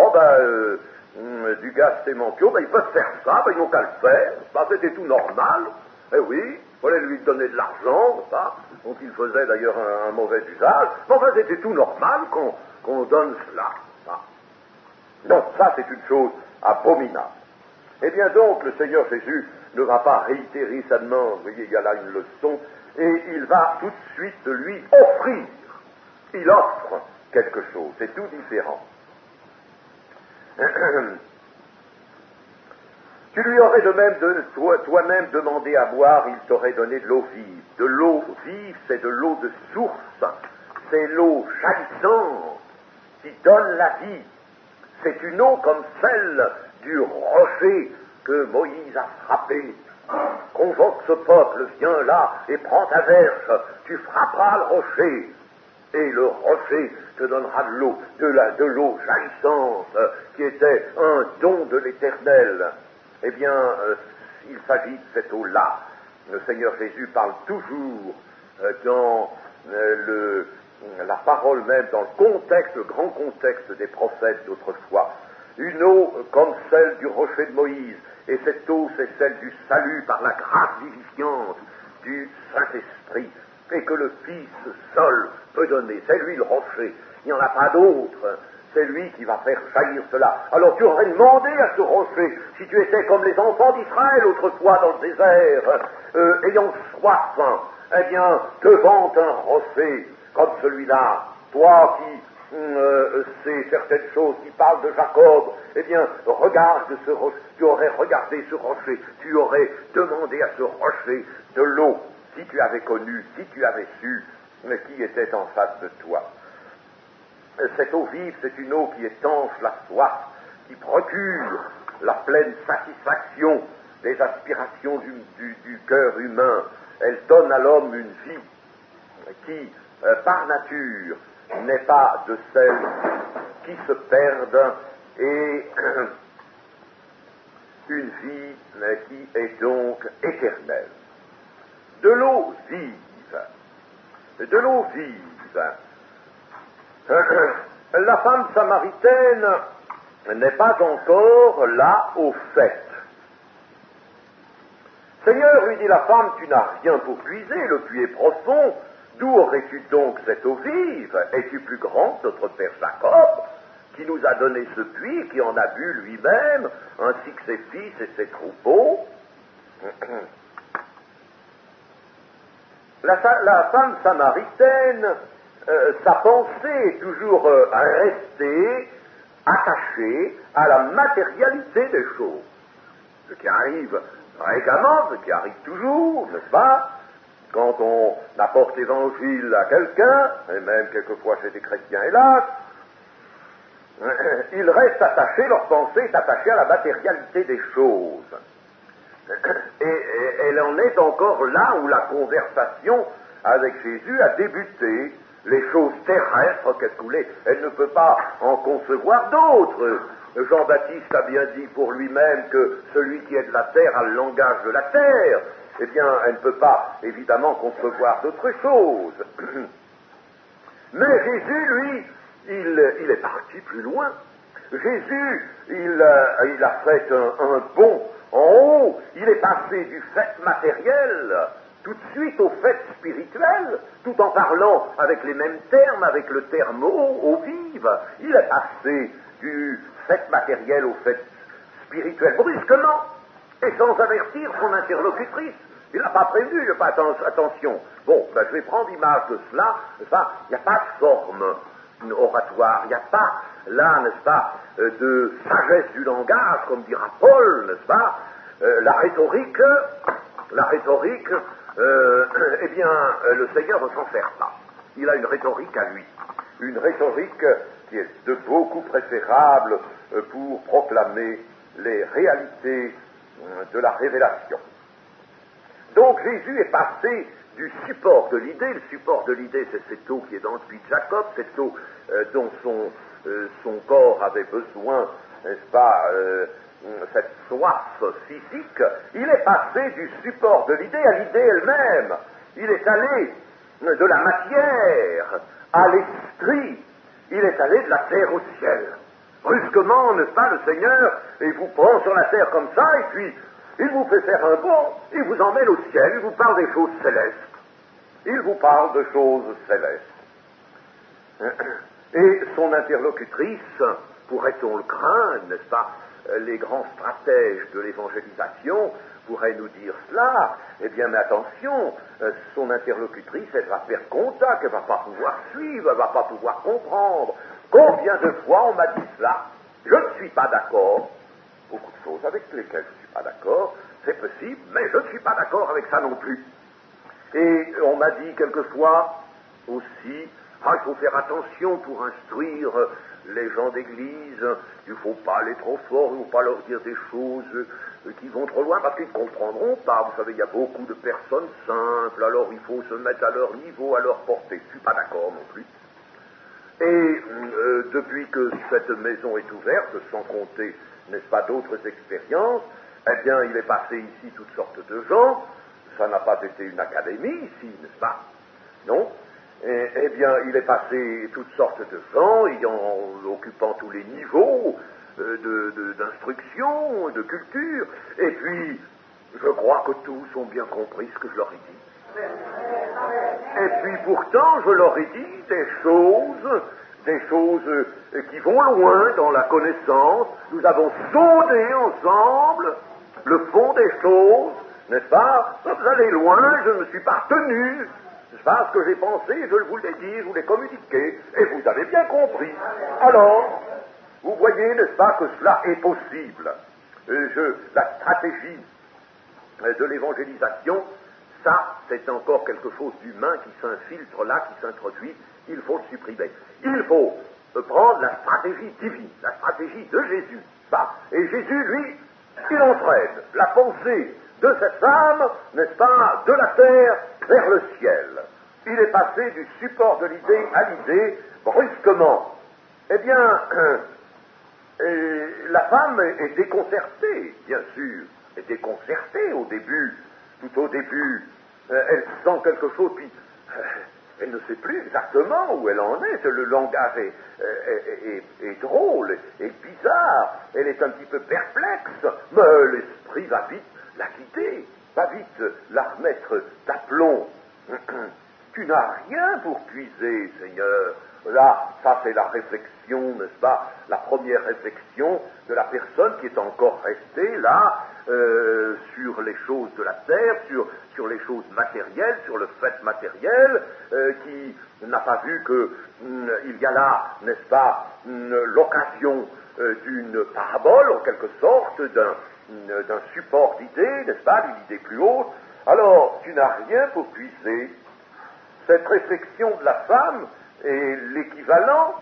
du gaz Sémentio, ils peuvent faire ça, ils n'ont qu'à le faire, c'était tout normal. Eh oui, il fallait lui donner de l'argent, n'est-ce pas? Donc il faisait d'ailleurs un mauvais usage, mais enfin c'était tout normal qu'on donne cela. Donc ça c'est une chose abominable. Eh bien donc, le Seigneur Jésus ne va pas réitérer sa demande, vous voyez, il y a là une leçon, et il va tout de suite lui offrir. Il offre quelque chose, c'est tout différent. Tu lui aurais de même toi-même demandé à boire, il t'aurait donné de l'eau vive. De l'eau vive, c'est de l'eau de source, c'est l'eau jaillissante qui donne la vie. C'est une eau comme celle du rocher que Moïse a frappé. Convoque ce peuple, viens là et prends ta verge, tu frapperas le rocher, et le rocher te donnera de l'eau, de l'eau jaillissante, qui était un don de l'Éternel. Eh bien, il s'agit de cette eau-là. Le Seigneur Jésus parle toujours dans la parole même, dans le contexte, le grand contexte des prophètes d'autrefois. Une eau comme celle du rocher de Moïse, et cette eau, c'est celle du salut par la grâce vivifiante du Saint-Esprit, et que le Fils seul peut donner. C'est lui le rocher, il n'y en a pas d'autre. C'est lui qui va faire jaillir cela. Alors tu aurais demandé à ce rocher, si tu étais comme les enfants d'Israël autrefois dans le désert, ayant soif, eh bien, devant un rocher comme celui-là, toi qui sais certaines choses, qui parlent de Jacob, eh bien, regarde ce rocher, tu aurais regardé ce rocher, tu aurais demandé à ce rocher de l'eau, si tu avais connu, si tu avais su, mais qui était en face de toi. Cette eau vive, c'est une eau qui étanche la soif, qui procure la pleine satisfaction des aspirations du cœur humain. Elle donne à l'homme une vie qui, par nature, n'est pas de celles qui se perdent, et une vie qui est donc éternelle. De l'eau vive. De l'eau vive. La femme samaritaine n'est pas encore là au fait. Seigneur, lui dit la femme, tu n'as rien pour puiser, le puits est profond, d'où aurais-tu donc cette eau vive? Es-tu plus grand que notre père Jacob, qui nous a donné ce puits, qui en a bu lui-même, ainsi que ses fils et ses troupeaux? La femme samaritaine, sa pensée est toujours restée attachée à la matérialité des choses. Ce qui arrive fréquemment, ce qui arrive toujours, n'est-ce pas? Quand on apporte l'évangile à quelqu'un, et même quelquefois chez des chrétiens, hélas, ils restent attachés, leur pensée est attachée à la matérialité des choses. Et elle en est encore là où la conversation avec Jésus a débuté. Les choses terrestres qu'elle coulait, elle ne peut pas en concevoir d'autres. Jean-Baptiste a bien dit pour lui-même que celui qui est de la terre a le langage de la terre. Eh bien, elle ne peut pas, évidemment, concevoir d'autre chose. Mais Jésus, lui, il est parti plus loin. Jésus, il a fait un bond en haut. Il est passé du fait matériel tout de suite au fait spirituel, tout en parlant avec les mêmes termes, avec le terme eau vive. Il est passé du fait matériel au fait spirituel, brusquement, et sans avertir son interlocutrice. Il n'a pas prévenu, il n'a pas attention. Bon, je vais prendre l'image de cela, n'est-ce pas? Il n'y a pas de forme oratoire, il n'y a pas, là, n'est-ce pas, de sagesse du langage, comme dira Paul, n'est-ce pas? la rhétorique, eh bien, le Seigneur ne s'en sert pas. Il a une rhétorique à lui. Une rhétorique qui est de beaucoup préférable pour proclamer les réalités de la révélation. Donc Jésus est passé du support de l'idée. Le support de l'idée, c'est cette eau qui est dans le puits de Jacob, cette eau dont son corps avait besoin, n'est-ce pas, cette soif physique. Il est passé du support de l'idée à l'idée elle-même. Il est allé de la matière à l'esprit. Il est allé de la terre au ciel. Brusquement, n'est-ce pas, le Seigneur, il vous prend sur la terre comme ça, et puis il vous fait faire un bond, il vous emmène au ciel, il vous parle des choses célestes. Il vous parle de choses célestes. Et son interlocutrice, pourrait-on le craindre, n'est-ce pas, les grands stratèges de l'évangélisation pourraient nous dire cela. Eh bien, mais attention, son interlocutrice, elle va faire contact, elle ne va pas pouvoir suivre, elle ne va pas pouvoir comprendre. Combien de fois on m'a dit cela? Je ne suis pas d'accord. Beaucoup de choses avec lesquelles je ne suis pas d'accord, c'est possible, mais je ne suis pas d'accord avec ça non plus. Et on m'a dit quelquefois aussi, il faut faire attention pour instruire les gens d'église, il ne faut pas aller trop fort, il ne faut pas leur dire des choses qui vont trop loin, parce qu'ils ne comprendront pas. Vous savez, il y a beaucoup de personnes simples, alors il faut se mettre à leur niveau, à leur portée. Je ne suis pas d'accord non plus. Et depuis que cette maison est ouverte, sans compter, n'est-ce pas, d'autres expériences, eh bien, il est passé ici toutes sortes de gens. Ça n'a pas été une académie ici, n'est-ce pas? Non. Eh bien, il est passé toutes sortes de gens, occupant tous les niveaux d'instruction, de culture. Et puis, je crois que tous ont bien compris ce que je leur ai dit. Et puis pourtant, je leur ai dit des choses qui vont loin dans la connaissance. Nous avons sondé ensemble le fond des choses, n'est-ce pas? Vous allez loin, je ne me suis pas tenu, n'est-ce pas? Ce que j'ai pensé, je vous l'ai dit, je vous l'ai communiqué, et vous avez bien compris. Alors, vous voyez, n'est-ce pas, que cela est possible. La stratégie de l'évangélisation, ça, c'est encore quelque chose d'humain qui s'infiltre là, qui s'introduit. Il faut le supprimer. Il faut prendre la stratégie divine, la stratégie de Jésus. Ça. Et Jésus, lui, il entraîne la pensée de cette femme, n'est-ce pas, de la terre vers le ciel. Il est passé du support de l'idée à l'idée brusquement. Eh bien, la femme est déconcertée, bien sûr, est déconcertée au début. Tout au début, elle sent quelque chose, puis elle ne sait plus exactement où elle en est. Le langage est drôle, est bizarre, elle est un petit peu perplexe, mais l'esprit va vite la quitter, va vite la remettre d'aplomb. Tu n'as rien pour puiser, Seigneur. Là, ça c'est la réflexion, n'est-ce pas, la première réflexion de la personne qui est encore restée là, sur les choses de la terre, sur les choses matérielles, sur le fait matériel, qui n'a pas vu qu'il y a là, n'est-ce pas, l'occasion d'une parabole, en quelque sorte, d'un support d'idée, n'est-ce pas, d'une idée plus haute. Alors, tu n'as rien pour puiser. Cette réflexion de la femme est l'équivalent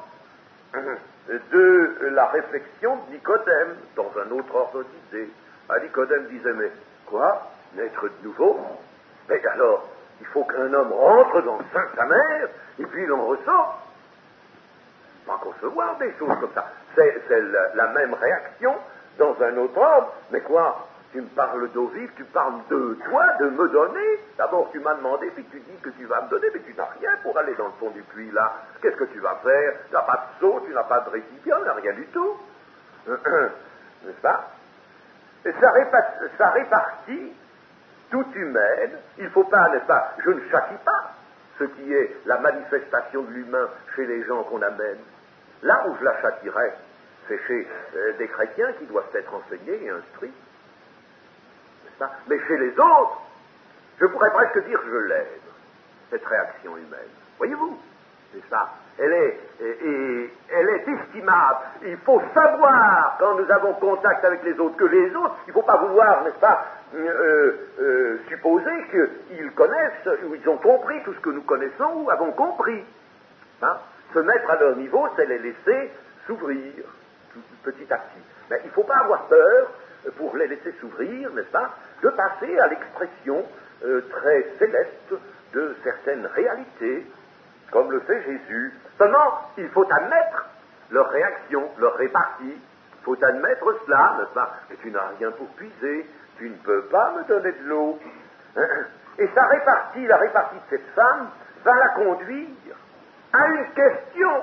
de la réflexion de Nicodème dans un autre ordre d'idée. Nicodème disait, mais quoi? Naître de nouveau? Mais alors, il faut qu'un homme rentre dans le sein de sa mère, et puis il en ressort. Pas concevoir des choses comme ça. C'est la même réaction dans un autre ordre. Mais quoi? Tu me parles d'eau vive, tu parles de toi, de me donner. D'abord, tu m'as demandé, puis tu dis que tu vas me donner, mais tu n'as rien pour aller dans le fond du puits, là. Qu'est-ce que tu vas faire? Tu n'as pas de seau, tu n'as pas de récipient, tu n'as rien du tout. N'est-ce pas? Et ça répartit toute humaine. Il ne faut pas, n'est-ce pas? Je ne châtie pas ce qui est la manifestation de l'humain chez les gens qu'on amène. Là où je la châtierais, c'est chez des chrétiens qui doivent être enseignés et instruits. Mais chez les autres, je pourrais presque dire que je l'aide, cette réaction humaine. Voyez-vous? n'est-ce pas? Elle est estimable. Il faut savoir, quand nous avons contact avec les autres, que les autres, il ne faut pas vouloir, n'est-ce pas, supposer qu'ils connaissent, ou ils ont compris tout ce que nous connaissons, ou avons compris. Hein? Se mettre à leur niveau, c'est les laisser s'ouvrir, petit à petit. Mais il ne faut pas avoir peur, pour les laisser s'ouvrir, n'est-ce pas, de passer à l'expression très céleste de certaines réalités, comme le fait Jésus. Seulement, il faut admettre leur réaction, leur répartie. Il faut admettre cela, n'est-ce pas? Et tu n'as rien pour puiser, tu ne peux pas me donner de l'eau. Et sa répartie, la répartie de cette femme, va la conduire à une question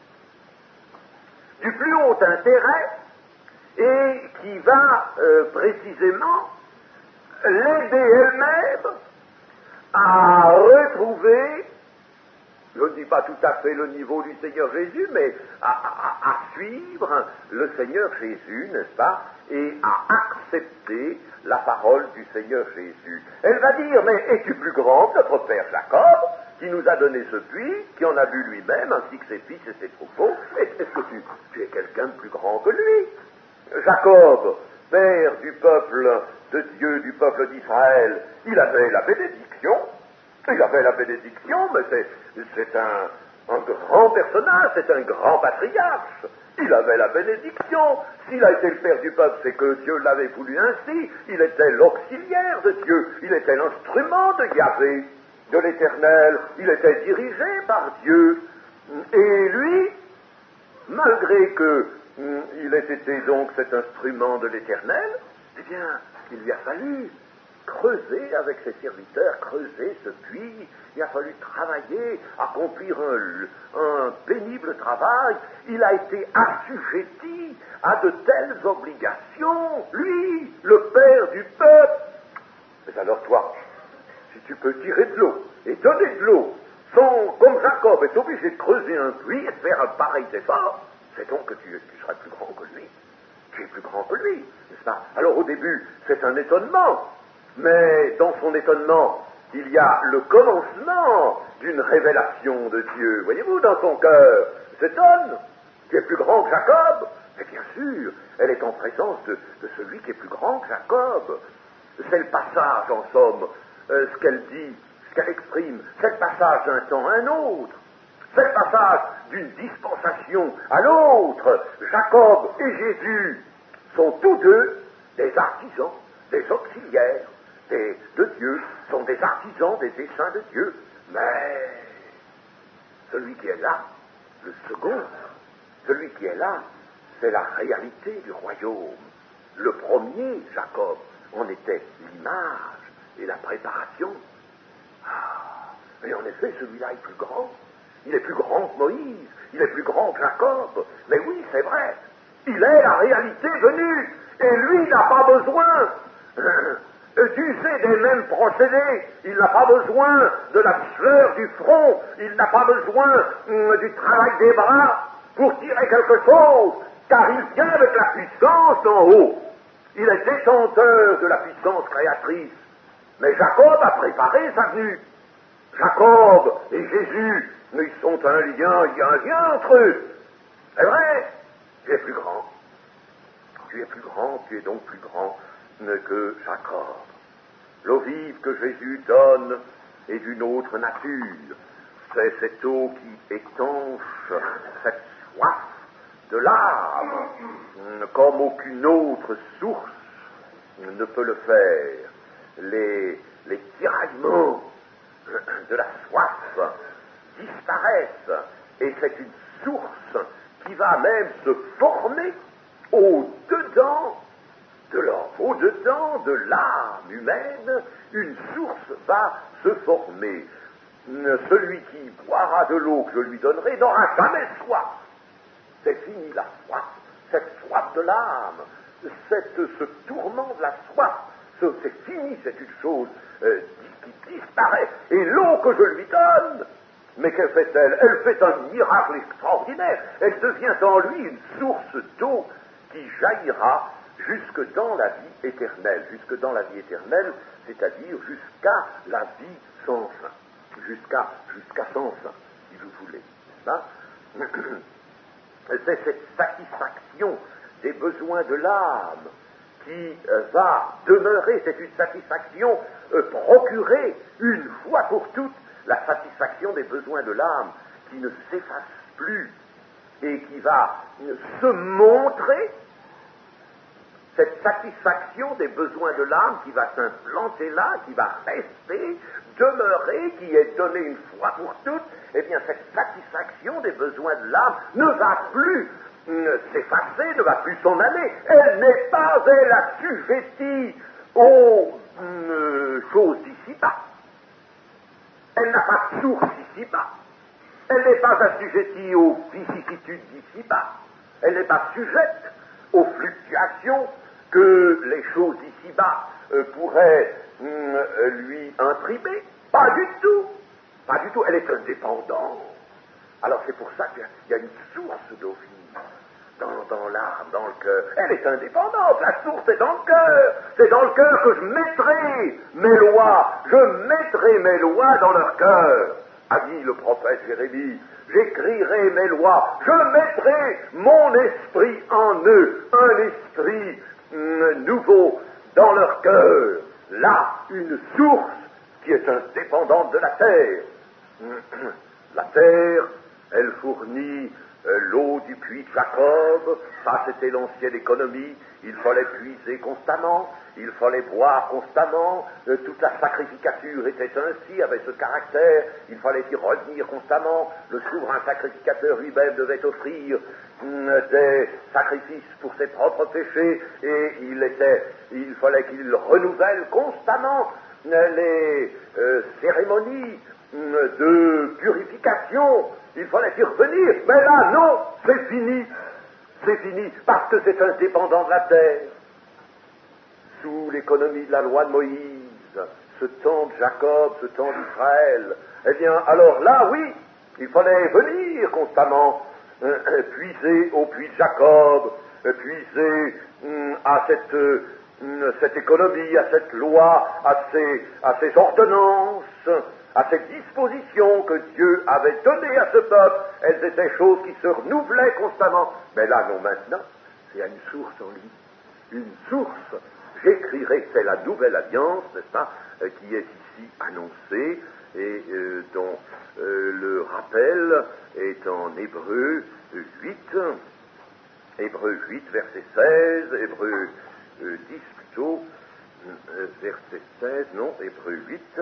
du plus haut intérêt et qui va précisément l'aider elle-même à retrouver, je ne dis pas tout à fait le niveau du Seigneur Jésus, mais à suivre le Seigneur Jésus, n'est-ce pas, et à accepter la parole du Seigneur Jésus. Elle va dire, mais es-tu plus grand que notre père Jacob, qui nous a donné ce puits, qui en a bu lui-même, ainsi que ses fils et ses troupeaux? Est-ce que tu es quelqu'un de plus grand que lui? Jacob, père du peuple de Dieu, du peuple d'Israël, il avait la bénédiction. Il avait la bénédiction, mais c'est un grand personnage, c'est un grand patriarche. Il avait la bénédiction. S'il a été le père du peuple, c'est que Dieu l'avait voulu ainsi. Il était l'auxiliaire de Dieu. Il était l'instrument de Yahvé, de l'Éternel. Il était dirigé par Dieu. Et lui, malgré que il ait été donc cet instrument de l'Éternel, eh bien, il lui a fallu creuser avec ses serviteurs, creuser ce puits. Il a fallu travailler, accomplir un pénible travail. Il a été assujetti à de telles obligations, lui, le père du peuple. Mais alors toi, si tu peux tirer de l'eau et donner de l'eau, comme Jacob est obligé de creuser un puits et de faire un pareil effort, c'est donc que tu seras plus grand que lui. Tu es plus grand que lui, n'est-ce pas? Alors au début, c'est un étonnement. Mais dans son étonnement, il y a le commencement d'une révélation de Dieu. Voyez-vous, dans son cœur, s'étonne. Tu es plus grand que Jacob. Mais bien sûr, elle est en présence de celui qui est plus grand que Jacob. C'est le passage, en somme, ce qu'elle dit, ce qu'elle exprime. C'est le passage d'un temps à un autre. C'est le passage d'une dispensation à l'autre. Jacob et Jésus sont tous deux des artisans, des auxiliaires de Dieu, sont des artisans des desseins de Dieu. Mais celui qui est là, le second, celui qui est là, c'est la réalité du royaume. Le premier, Jacob, en était l'image et la préparation. Et en effet, celui-là est plus grand. Il est plus grand que Moïse, il est plus grand que Jacob. Mais oui, c'est vrai, il est la réalité venue. Et lui, il n'a pas besoin d'user des mêmes procédés. Il n'a pas besoin de la sueur du front. Il n'a pas besoin du travail des bras pour tirer quelque chose, car il vient avec la puissance d'en haut. Il est détenteur de la puissance créatrice. Mais Jacob a préparé sa venue. Jacob et Jésus, ils sont un lien, il y a un lien entre eux. C'est vrai, tu es plus grand. Tu es plus grand, tu es donc plus grand que Jacob. L'eau vive que Jésus donne est d'une autre nature. C'est cette eau qui étanche cette soif de l'âme, comme aucune autre source ne peut le faire. Les tiraillements de la soif disparaissent, et c'est une source qui va même se former au-dedans de l'homme, au-dedans de l'âme humaine. Une source va se former. Celui qui boira de l'eau que je lui donnerai n'aura jamais soif. C'est fini la soif, cette soif de l'âme, ce tourment de la soif, c'est fini, c'est une chose qui disparaît. Et l'eau que je lui donne, mais que fait-elle? Elle fait un miracle extraordinaire. Elle devient en lui une source d'eau qui jaillira jusque dans la vie éternelle. Jusque dans la vie éternelle, c'est-à-dire jusqu'à la vie sans fin. Jusqu'à sans fin. si vous voulez. Hein? C'est cette satisfaction des besoins de l'âme qui va demeurer, c'est une satisfaction procurée une fois pour toutes, la satisfaction des besoins de l'âme qui ne s'efface plus et qui va se montrer, cette satisfaction des besoins de l'âme qui va s'implanter là, qui va rester, demeurer, qui est donnée une fois pour toutes, eh bien cette satisfaction des besoins de l'âme ne va plus s'effacer, ne va plus s'en aller. Elle n'est pas, elle assujettie aux choses d'ici-bas. Elle n'a pas de source ici-bas. Elle n'est pas assujettie aux vicissitudes d'ici-bas. Elle n'est pas sujette aux fluctuations que les choses d'ici-bas pourraient lui imprimer. Pas du tout. Pas du tout. Elle est indépendante. Alors c'est pour ça qu'il y a une source d'eau vive dans l'âme, dans le cœur. Elle est indépendante. La source est dans le cœur. C'est dans le cœur que je mettrai mes lois. Je mettrai mes lois dans leur cœur, a dit le prophète Jérémie. J'écrirai mes lois, je mettrai mon esprit en eux, un esprit nouveau dans leur cœur. Là, une source qui est indépendante de la terre. La terre, elle fournit l'eau du puits de Jacob, ça c'était l'ancienne économie, il fallait puiser constamment, il fallait boire constamment, toute la sacrificature était ainsi, avait ce caractère, il fallait y revenir constamment, le souverain sacrificateur lui-même devait offrir des sacrifices pour ses propres péchés, et il fallait qu'il renouvelle constamment les cérémonies de purification, il fallait y revenir, mais là, non, c'est fini, parce que c'est indépendant de la terre. Sous l'économie de la loi de Moïse, ce temps de Jacob, ce temps d'Israël, eh bien, alors là, oui, il fallait venir constamment, puiser au puits de Jacob, puiser à cette économie, à cette loi, à ces ordonnances, à cette disposition que Dieu avait donnée à ce peuple. Elles étaient choses qui se renouvelaient constamment. Mais là, non, maintenant, il y a une source en lui. Une source. J'écrirai, c'est la nouvelle alliance, n'est-ce pas, qui est ici annoncée et dont le rappel est en Hébreux 8, Hébreux 8, verset 16, Hébreux 10 plutôt, verset 16, non, Hébreux 8,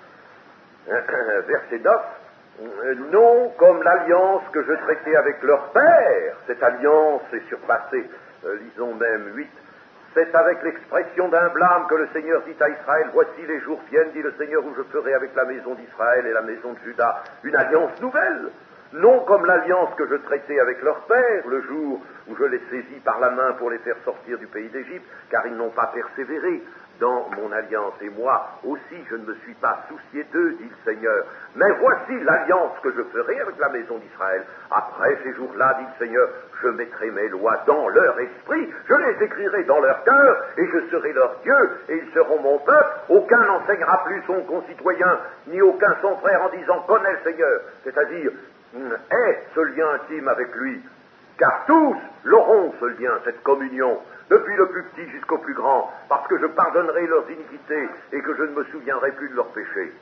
verset 9, non comme l'alliance que je traitais avec leur père, cette alliance est surpassée, lisons même 8, c'est avec l'expression d'un blâme que le Seigneur dit à Israël, voici les jours viennent, dit le Seigneur, où je ferai avec la maison d'Israël et la maison de Juda une alliance nouvelle, non comme l'alliance que je traitais avec leur père, le jour où je les saisis par la main pour les faire sortir du pays d'Égypte, car ils n'ont pas persévéré dans mon alliance, et moi aussi je ne me suis pas soucié d'eux, dit le Seigneur. Mais voici l'alliance que je ferai avec la maison d'Israël. Après ces jours-là, dit le Seigneur, je mettrai mes lois dans leur esprit, je les écrirai dans leur cœur, et je serai leur Dieu, et ils seront mon peuple. Aucun n'enseignera plus son concitoyen, ni aucun son frère en disant, connais le Seigneur, c'est-à-dire, aie ce lien intime avec lui, car tous l'auront ce lien, cette communion, depuis le plus petit jusqu'au plus grand, parce que je pardonnerai leurs iniquités et que je ne me souviendrai plus de leurs péchés.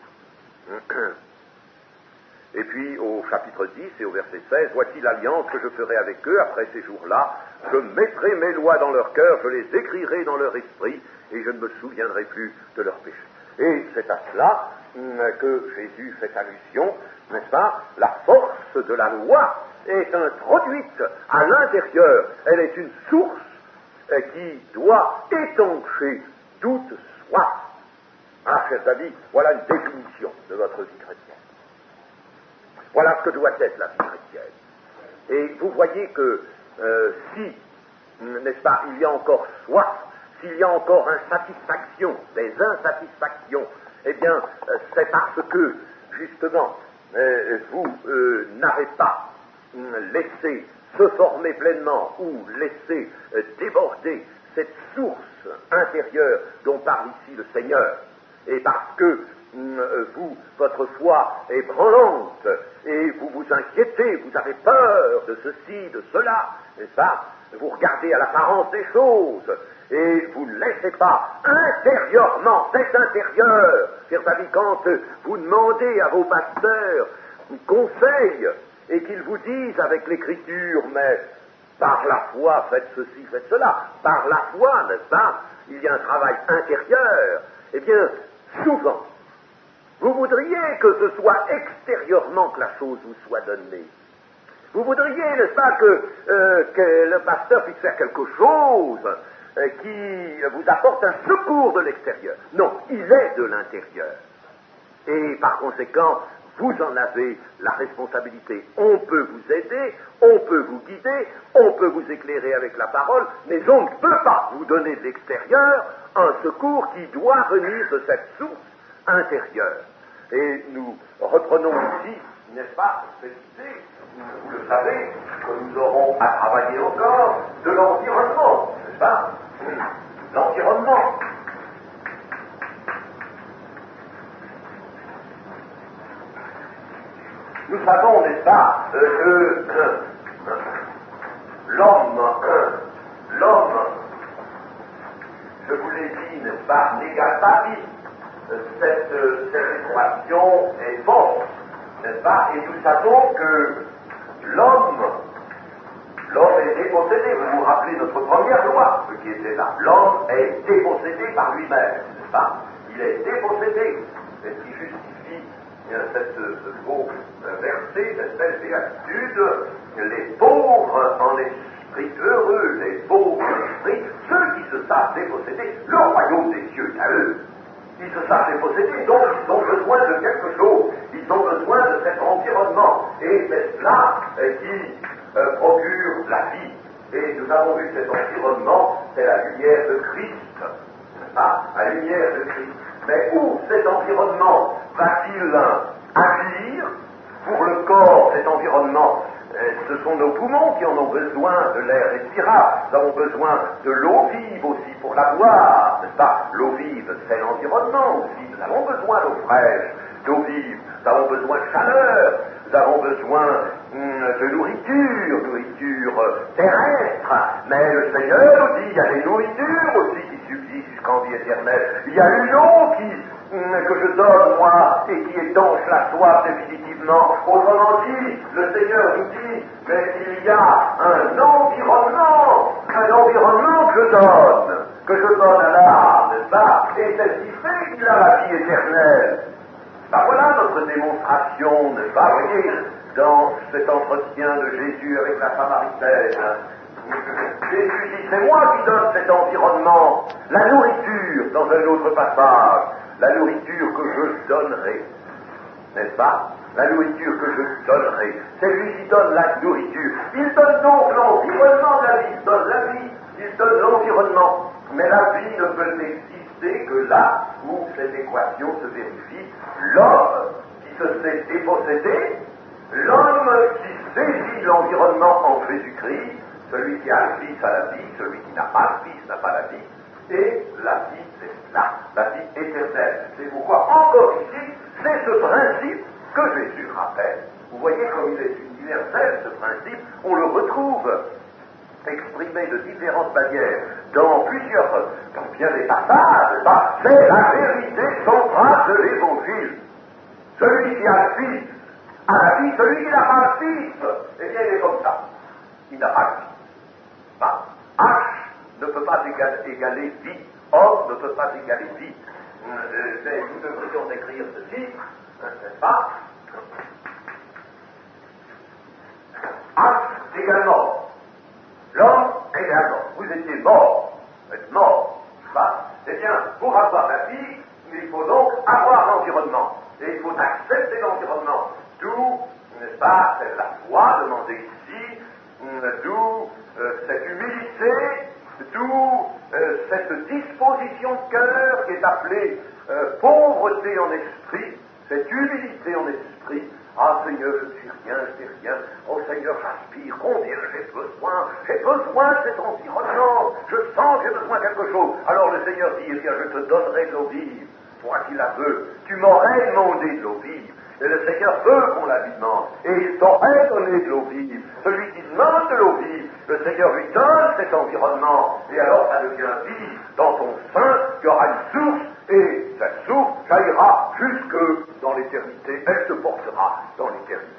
Et puis au chapitre 10 et au verset 16, voici l'alliance que je ferai avec eux après ces jours-là, je mettrai mes lois dans leur cœur, je les écrirai dans leur esprit et je ne me souviendrai plus de leurs péchés. Et c'est à cela que Jésus fait allusion, n'est-ce pas? La force de la loi est introduite à l'intérieur, elle est une source qui doit étancher toute soif. Ah, chers amis, voilà une définition de votre vie chrétienne. Voilà ce que doit être la vie chrétienne. Et vous voyez que si, n'est-ce pas, il y a encore soif, s'il y a encore insatisfaction, des insatisfactions, eh bien, c'est parce que, justement, vous n'avez pas laissé se former pleinement ou laisser déborder cette source intérieure dont parle ici le Seigneur. Et parce que votre foi est branlante, et vous vous inquiétez, vous avez peur de ceci, de cela, n'est-ce pas? Vous regardez à l'apparence des choses, et vous ne laissez pas intérieurement, c'est intérieur, chers amis, quand vous demandez à vos pasteurs conseil, et qu'ils vous disent avec l'écriture, mais par la foi, faites ceci, faites cela, par la foi, n'est-ce pas, il y a un travail intérieur, eh bien, souvent, vous voudriez que ce soit extérieurement que la chose vous soit donnée. Vous voudriez, n'est-ce pas, que le pasteur puisse faire quelque chose qui vous apporte un secours de l'extérieur. Non, il est de l'intérieur. Et par conséquent, vous en avez la responsabilité. On peut vous aider, on peut vous guider, on peut vous éclairer avec la parole, mais on ne peut pas vous donner de l'extérieur un secours qui doit venir de cette source intérieure. Et nous reprenons ici, n'est-ce pas, cette idée, vous le savez, que nous aurons à travailler encore, de l'environnement, n'est-ce pas? L'environnement. Nous savons, n'est-ce pas, que l'homme, je vous l'ai dit, n'est-ce pas, n'égale pas vie. Cette équation est fausse, n'est-ce pas? Et nous savons que l'homme est dépossédé. Vous vous rappelez notre première loi, ce qui était là. L'homme est dépossédé par lui-même, n'est-ce pas? Il est dépossédé. C'est ce qui justifie ce beau verset, cette belle béatitude. Les pauvres en esprit, heureux les pauvres en esprit, ceux qui se savent déposséder, le royaume des cieux est à eux. Ils se savent déposséder, donc ils ont besoin de quelque chose, ils ont besoin de cet environnement, et c'est cela qui procure la vie. Et nous avons vu cet environnement, c'est la lumière de Christ, la lumière de Christ. Mais où cet environnement va-t-il agir pour le corps, cet environnement? Ce sont nos poumons qui en ont besoin de l'air respirable. Nous avons besoin de l'eau vive aussi pour la boire, n'est-ce pas? L'eau vive, c'est l'environnement aussi. Nous avons besoin d'eau fraîche, d'eau vive. Nous avons besoin de chaleur. Nous avons besoin de nourriture terrestre. Mais le Seigneur nous dit, il y a des nourritures aussi qui subsistent jusqu'en vie éternelle. Il y a une eau que je donne, moi, et qui étanche la soif définitivement. Autrement dit, le Seigneur nous dit, mais il y a un environnement que je donne à l'âme, n'est-ce pas? Et c'est ce qui fait qu'il a la vie éternelle. Ben voilà notre démonstration, n'est-ce pas? Vous voyez, dans cet entretien de Jésus avec la Samaritaine, Jésus dit, c'est moi qui donne cet environnement, la nourriture, dans un autre passage, la nourriture que je donnerai, n'est-ce pas? La nourriture que je donnerai, c'est lui qui donne la nourriture. Il donne donc l'environnement de la vie, il donne la vie, il donne l'environnement, mais la vie ne peut exister que là où cette équation se vérifie. L'homme qui se sait déposséder, l'homme qui saisit l'environnement en Jésus-Christ, celui qui a le Fils a la vie, celui qui n'a pas le Fils n'a pas la vie, et la vie, c'est là, la vie éternelle. C'est pourquoi, encore ici, c'est ce principe que Jésus rappelle. Vous voyez comme il est universel, ce principe, on le retrouve exprimé de différentes manières dans bien des passages, c'est la vérité centrale de l'Évangile. Celui qui a le Fils a la vie, celui qui n'a pas le Fils, eh bien il est comme ça. Il n'a pas de vie. H ne peut pas égaler vie. Homme ne peut pas égaler vie. Nous devrions écrire ceci, n'est-ce pas? H égale mort. L'homme égale mort. Vous étiez mort. Vous êtes mort. Eh bien, pour avoir la vie, il faut donc avoir l'environnement. Et il faut accepter l'environnement. D'où, n'est-ce pas, c'est la foi demandée ici, d'où cette humilité, d'où cette disposition de cœur qui est appelée pauvreté en esprit, cette humilité en esprit. Ah Seigneur, je ne suis rien, je n'ai rien. Oh Seigneur, j'aspire, combien j'ai besoin de cet environnement. Je sens que j'ai besoin de quelque chose. Alors le Seigneur dit, eh bien, je te donnerai de l'eau vive. Toi qui la veux, tu m'aurais demandé de l'eau vive. Et le Seigneur veut qu'on la lui demande. Et il t'aurait donné de l'eau vive. Celui qui demande de l'eau vive, le Seigneur lui donne cet environnement. Et alors ça devient vive. Dans ton sein, il y aura une source. Et cette source jaillira jusque dans l'éternité. Elle te portera dans l'éternité.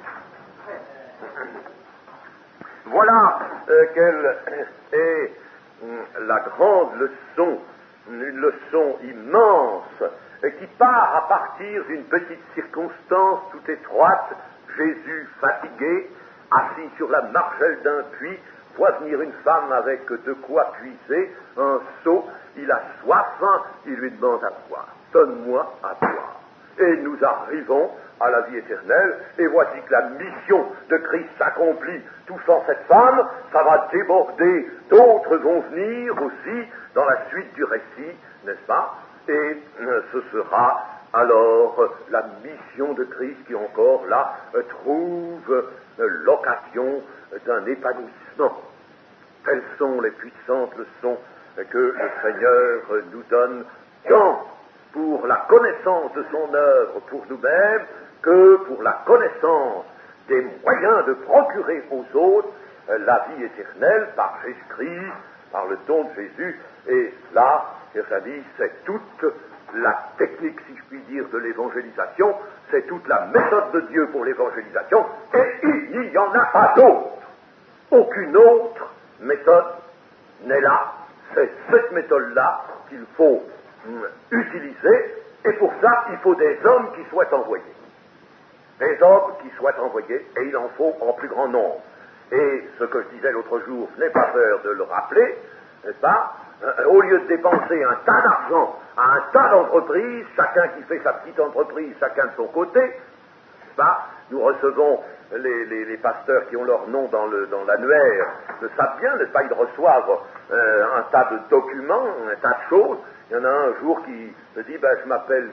Voilà quelle est la grande leçon, une leçon immense, qui part à partir d'une petite circonstance toute étroite. Jésus, fatigué, assis sur la margelle d'un puits, voit venir une femme avec de quoi puiser, un seau, il a soif, il lui demande à boire. Donne-moi à boire. Et nous arrivons à la vie éternelle, et voici que la mission de Christ s'accomplit touchant cette femme, ça va déborder, d'autres vont venir aussi dans la suite du récit, n'est-ce pas? Et ce sera alors la mission de Christ qui encore là trouve l'occasion d'un épanouissement. Quelles sont les puissantes leçons que le Seigneur nous donne tant pour la connaissance de son œuvre pour nous-mêmes que pour la connaissance des moyens de procurer aux autres la vie éternelle par Jésus-Christ, par le don de Jésus. Et là, chers amis, c'est toute la technique, si je puis dire, de l'évangélisation, c'est toute la méthode de Dieu pour l'évangélisation, et il n'y en a pas d'autre. Aucune autre méthode n'est là. C'est cette méthode-là qu'il faut utiliser, et pour ça, il faut des hommes qui soient envoyés. Des hommes qui soient envoyés, et il en faut en plus grand nombre. Et ce que je disais l'autre jour, je n'ai pas peur de le rappeler, n'est-ce pas? Au lieu de dépenser un tas d'argent à un tas d'entreprises, chacun qui fait sa petite entreprise, chacun de son côté, n'est-ce pas? Nous recevons les pasteurs qui ont leur nom dans l'annuaire, le savent bien, n'est-ce pas? Ils reçoivent un tas de documents, un tas de choses. Il y en a un jour qui me dit, je m'appelle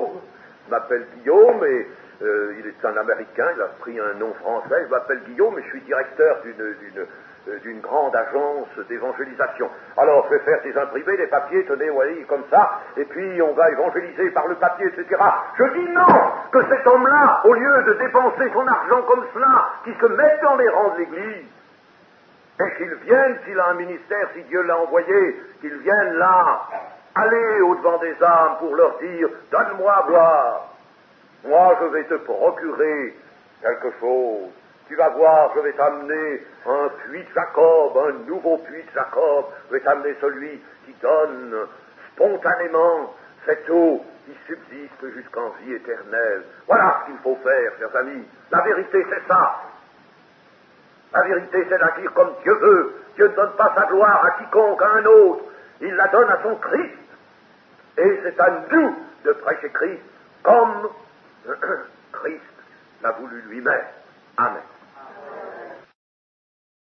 Guillaume, et il est un Américain, il a pris un nom français, je m'appelle Guillaume, et je suis directeur d'une grande agence d'évangélisation. Alors, je vais faire des imprimés, des papiers, tenez, voyez, comme ça, et puis on va évangéliser par le papier, etc. Je dis non, que cet homme-là, au lieu de dépenser son argent comme cela, qu'il se mette dans les rangs de l'Église, et qu'il vienne, s'il a un ministère, si Dieu l'a envoyé, qu'il vienne là, aller au-devant des âmes pour leur dire, donne-moi à boire. Moi, je vais te procurer quelque chose. Tu vas voir, je vais t'amener un puits de Jacob, un nouveau puits de Jacob. Je vais t'amener celui qui donne spontanément cette eau qui subsiste jusqu'en vie éternelle. Voilà ce qu'il faut faire, chers amis. La vérité, c'est ça. La vérité, c'est d'agir comme Dieu veut. Dieu ne donne pas sa gloire à quiconque, à un autre. Il la donne à son Christ. Et c'est à nous de prêcher Christ comme Christ l'a voulu lui-même. Amen.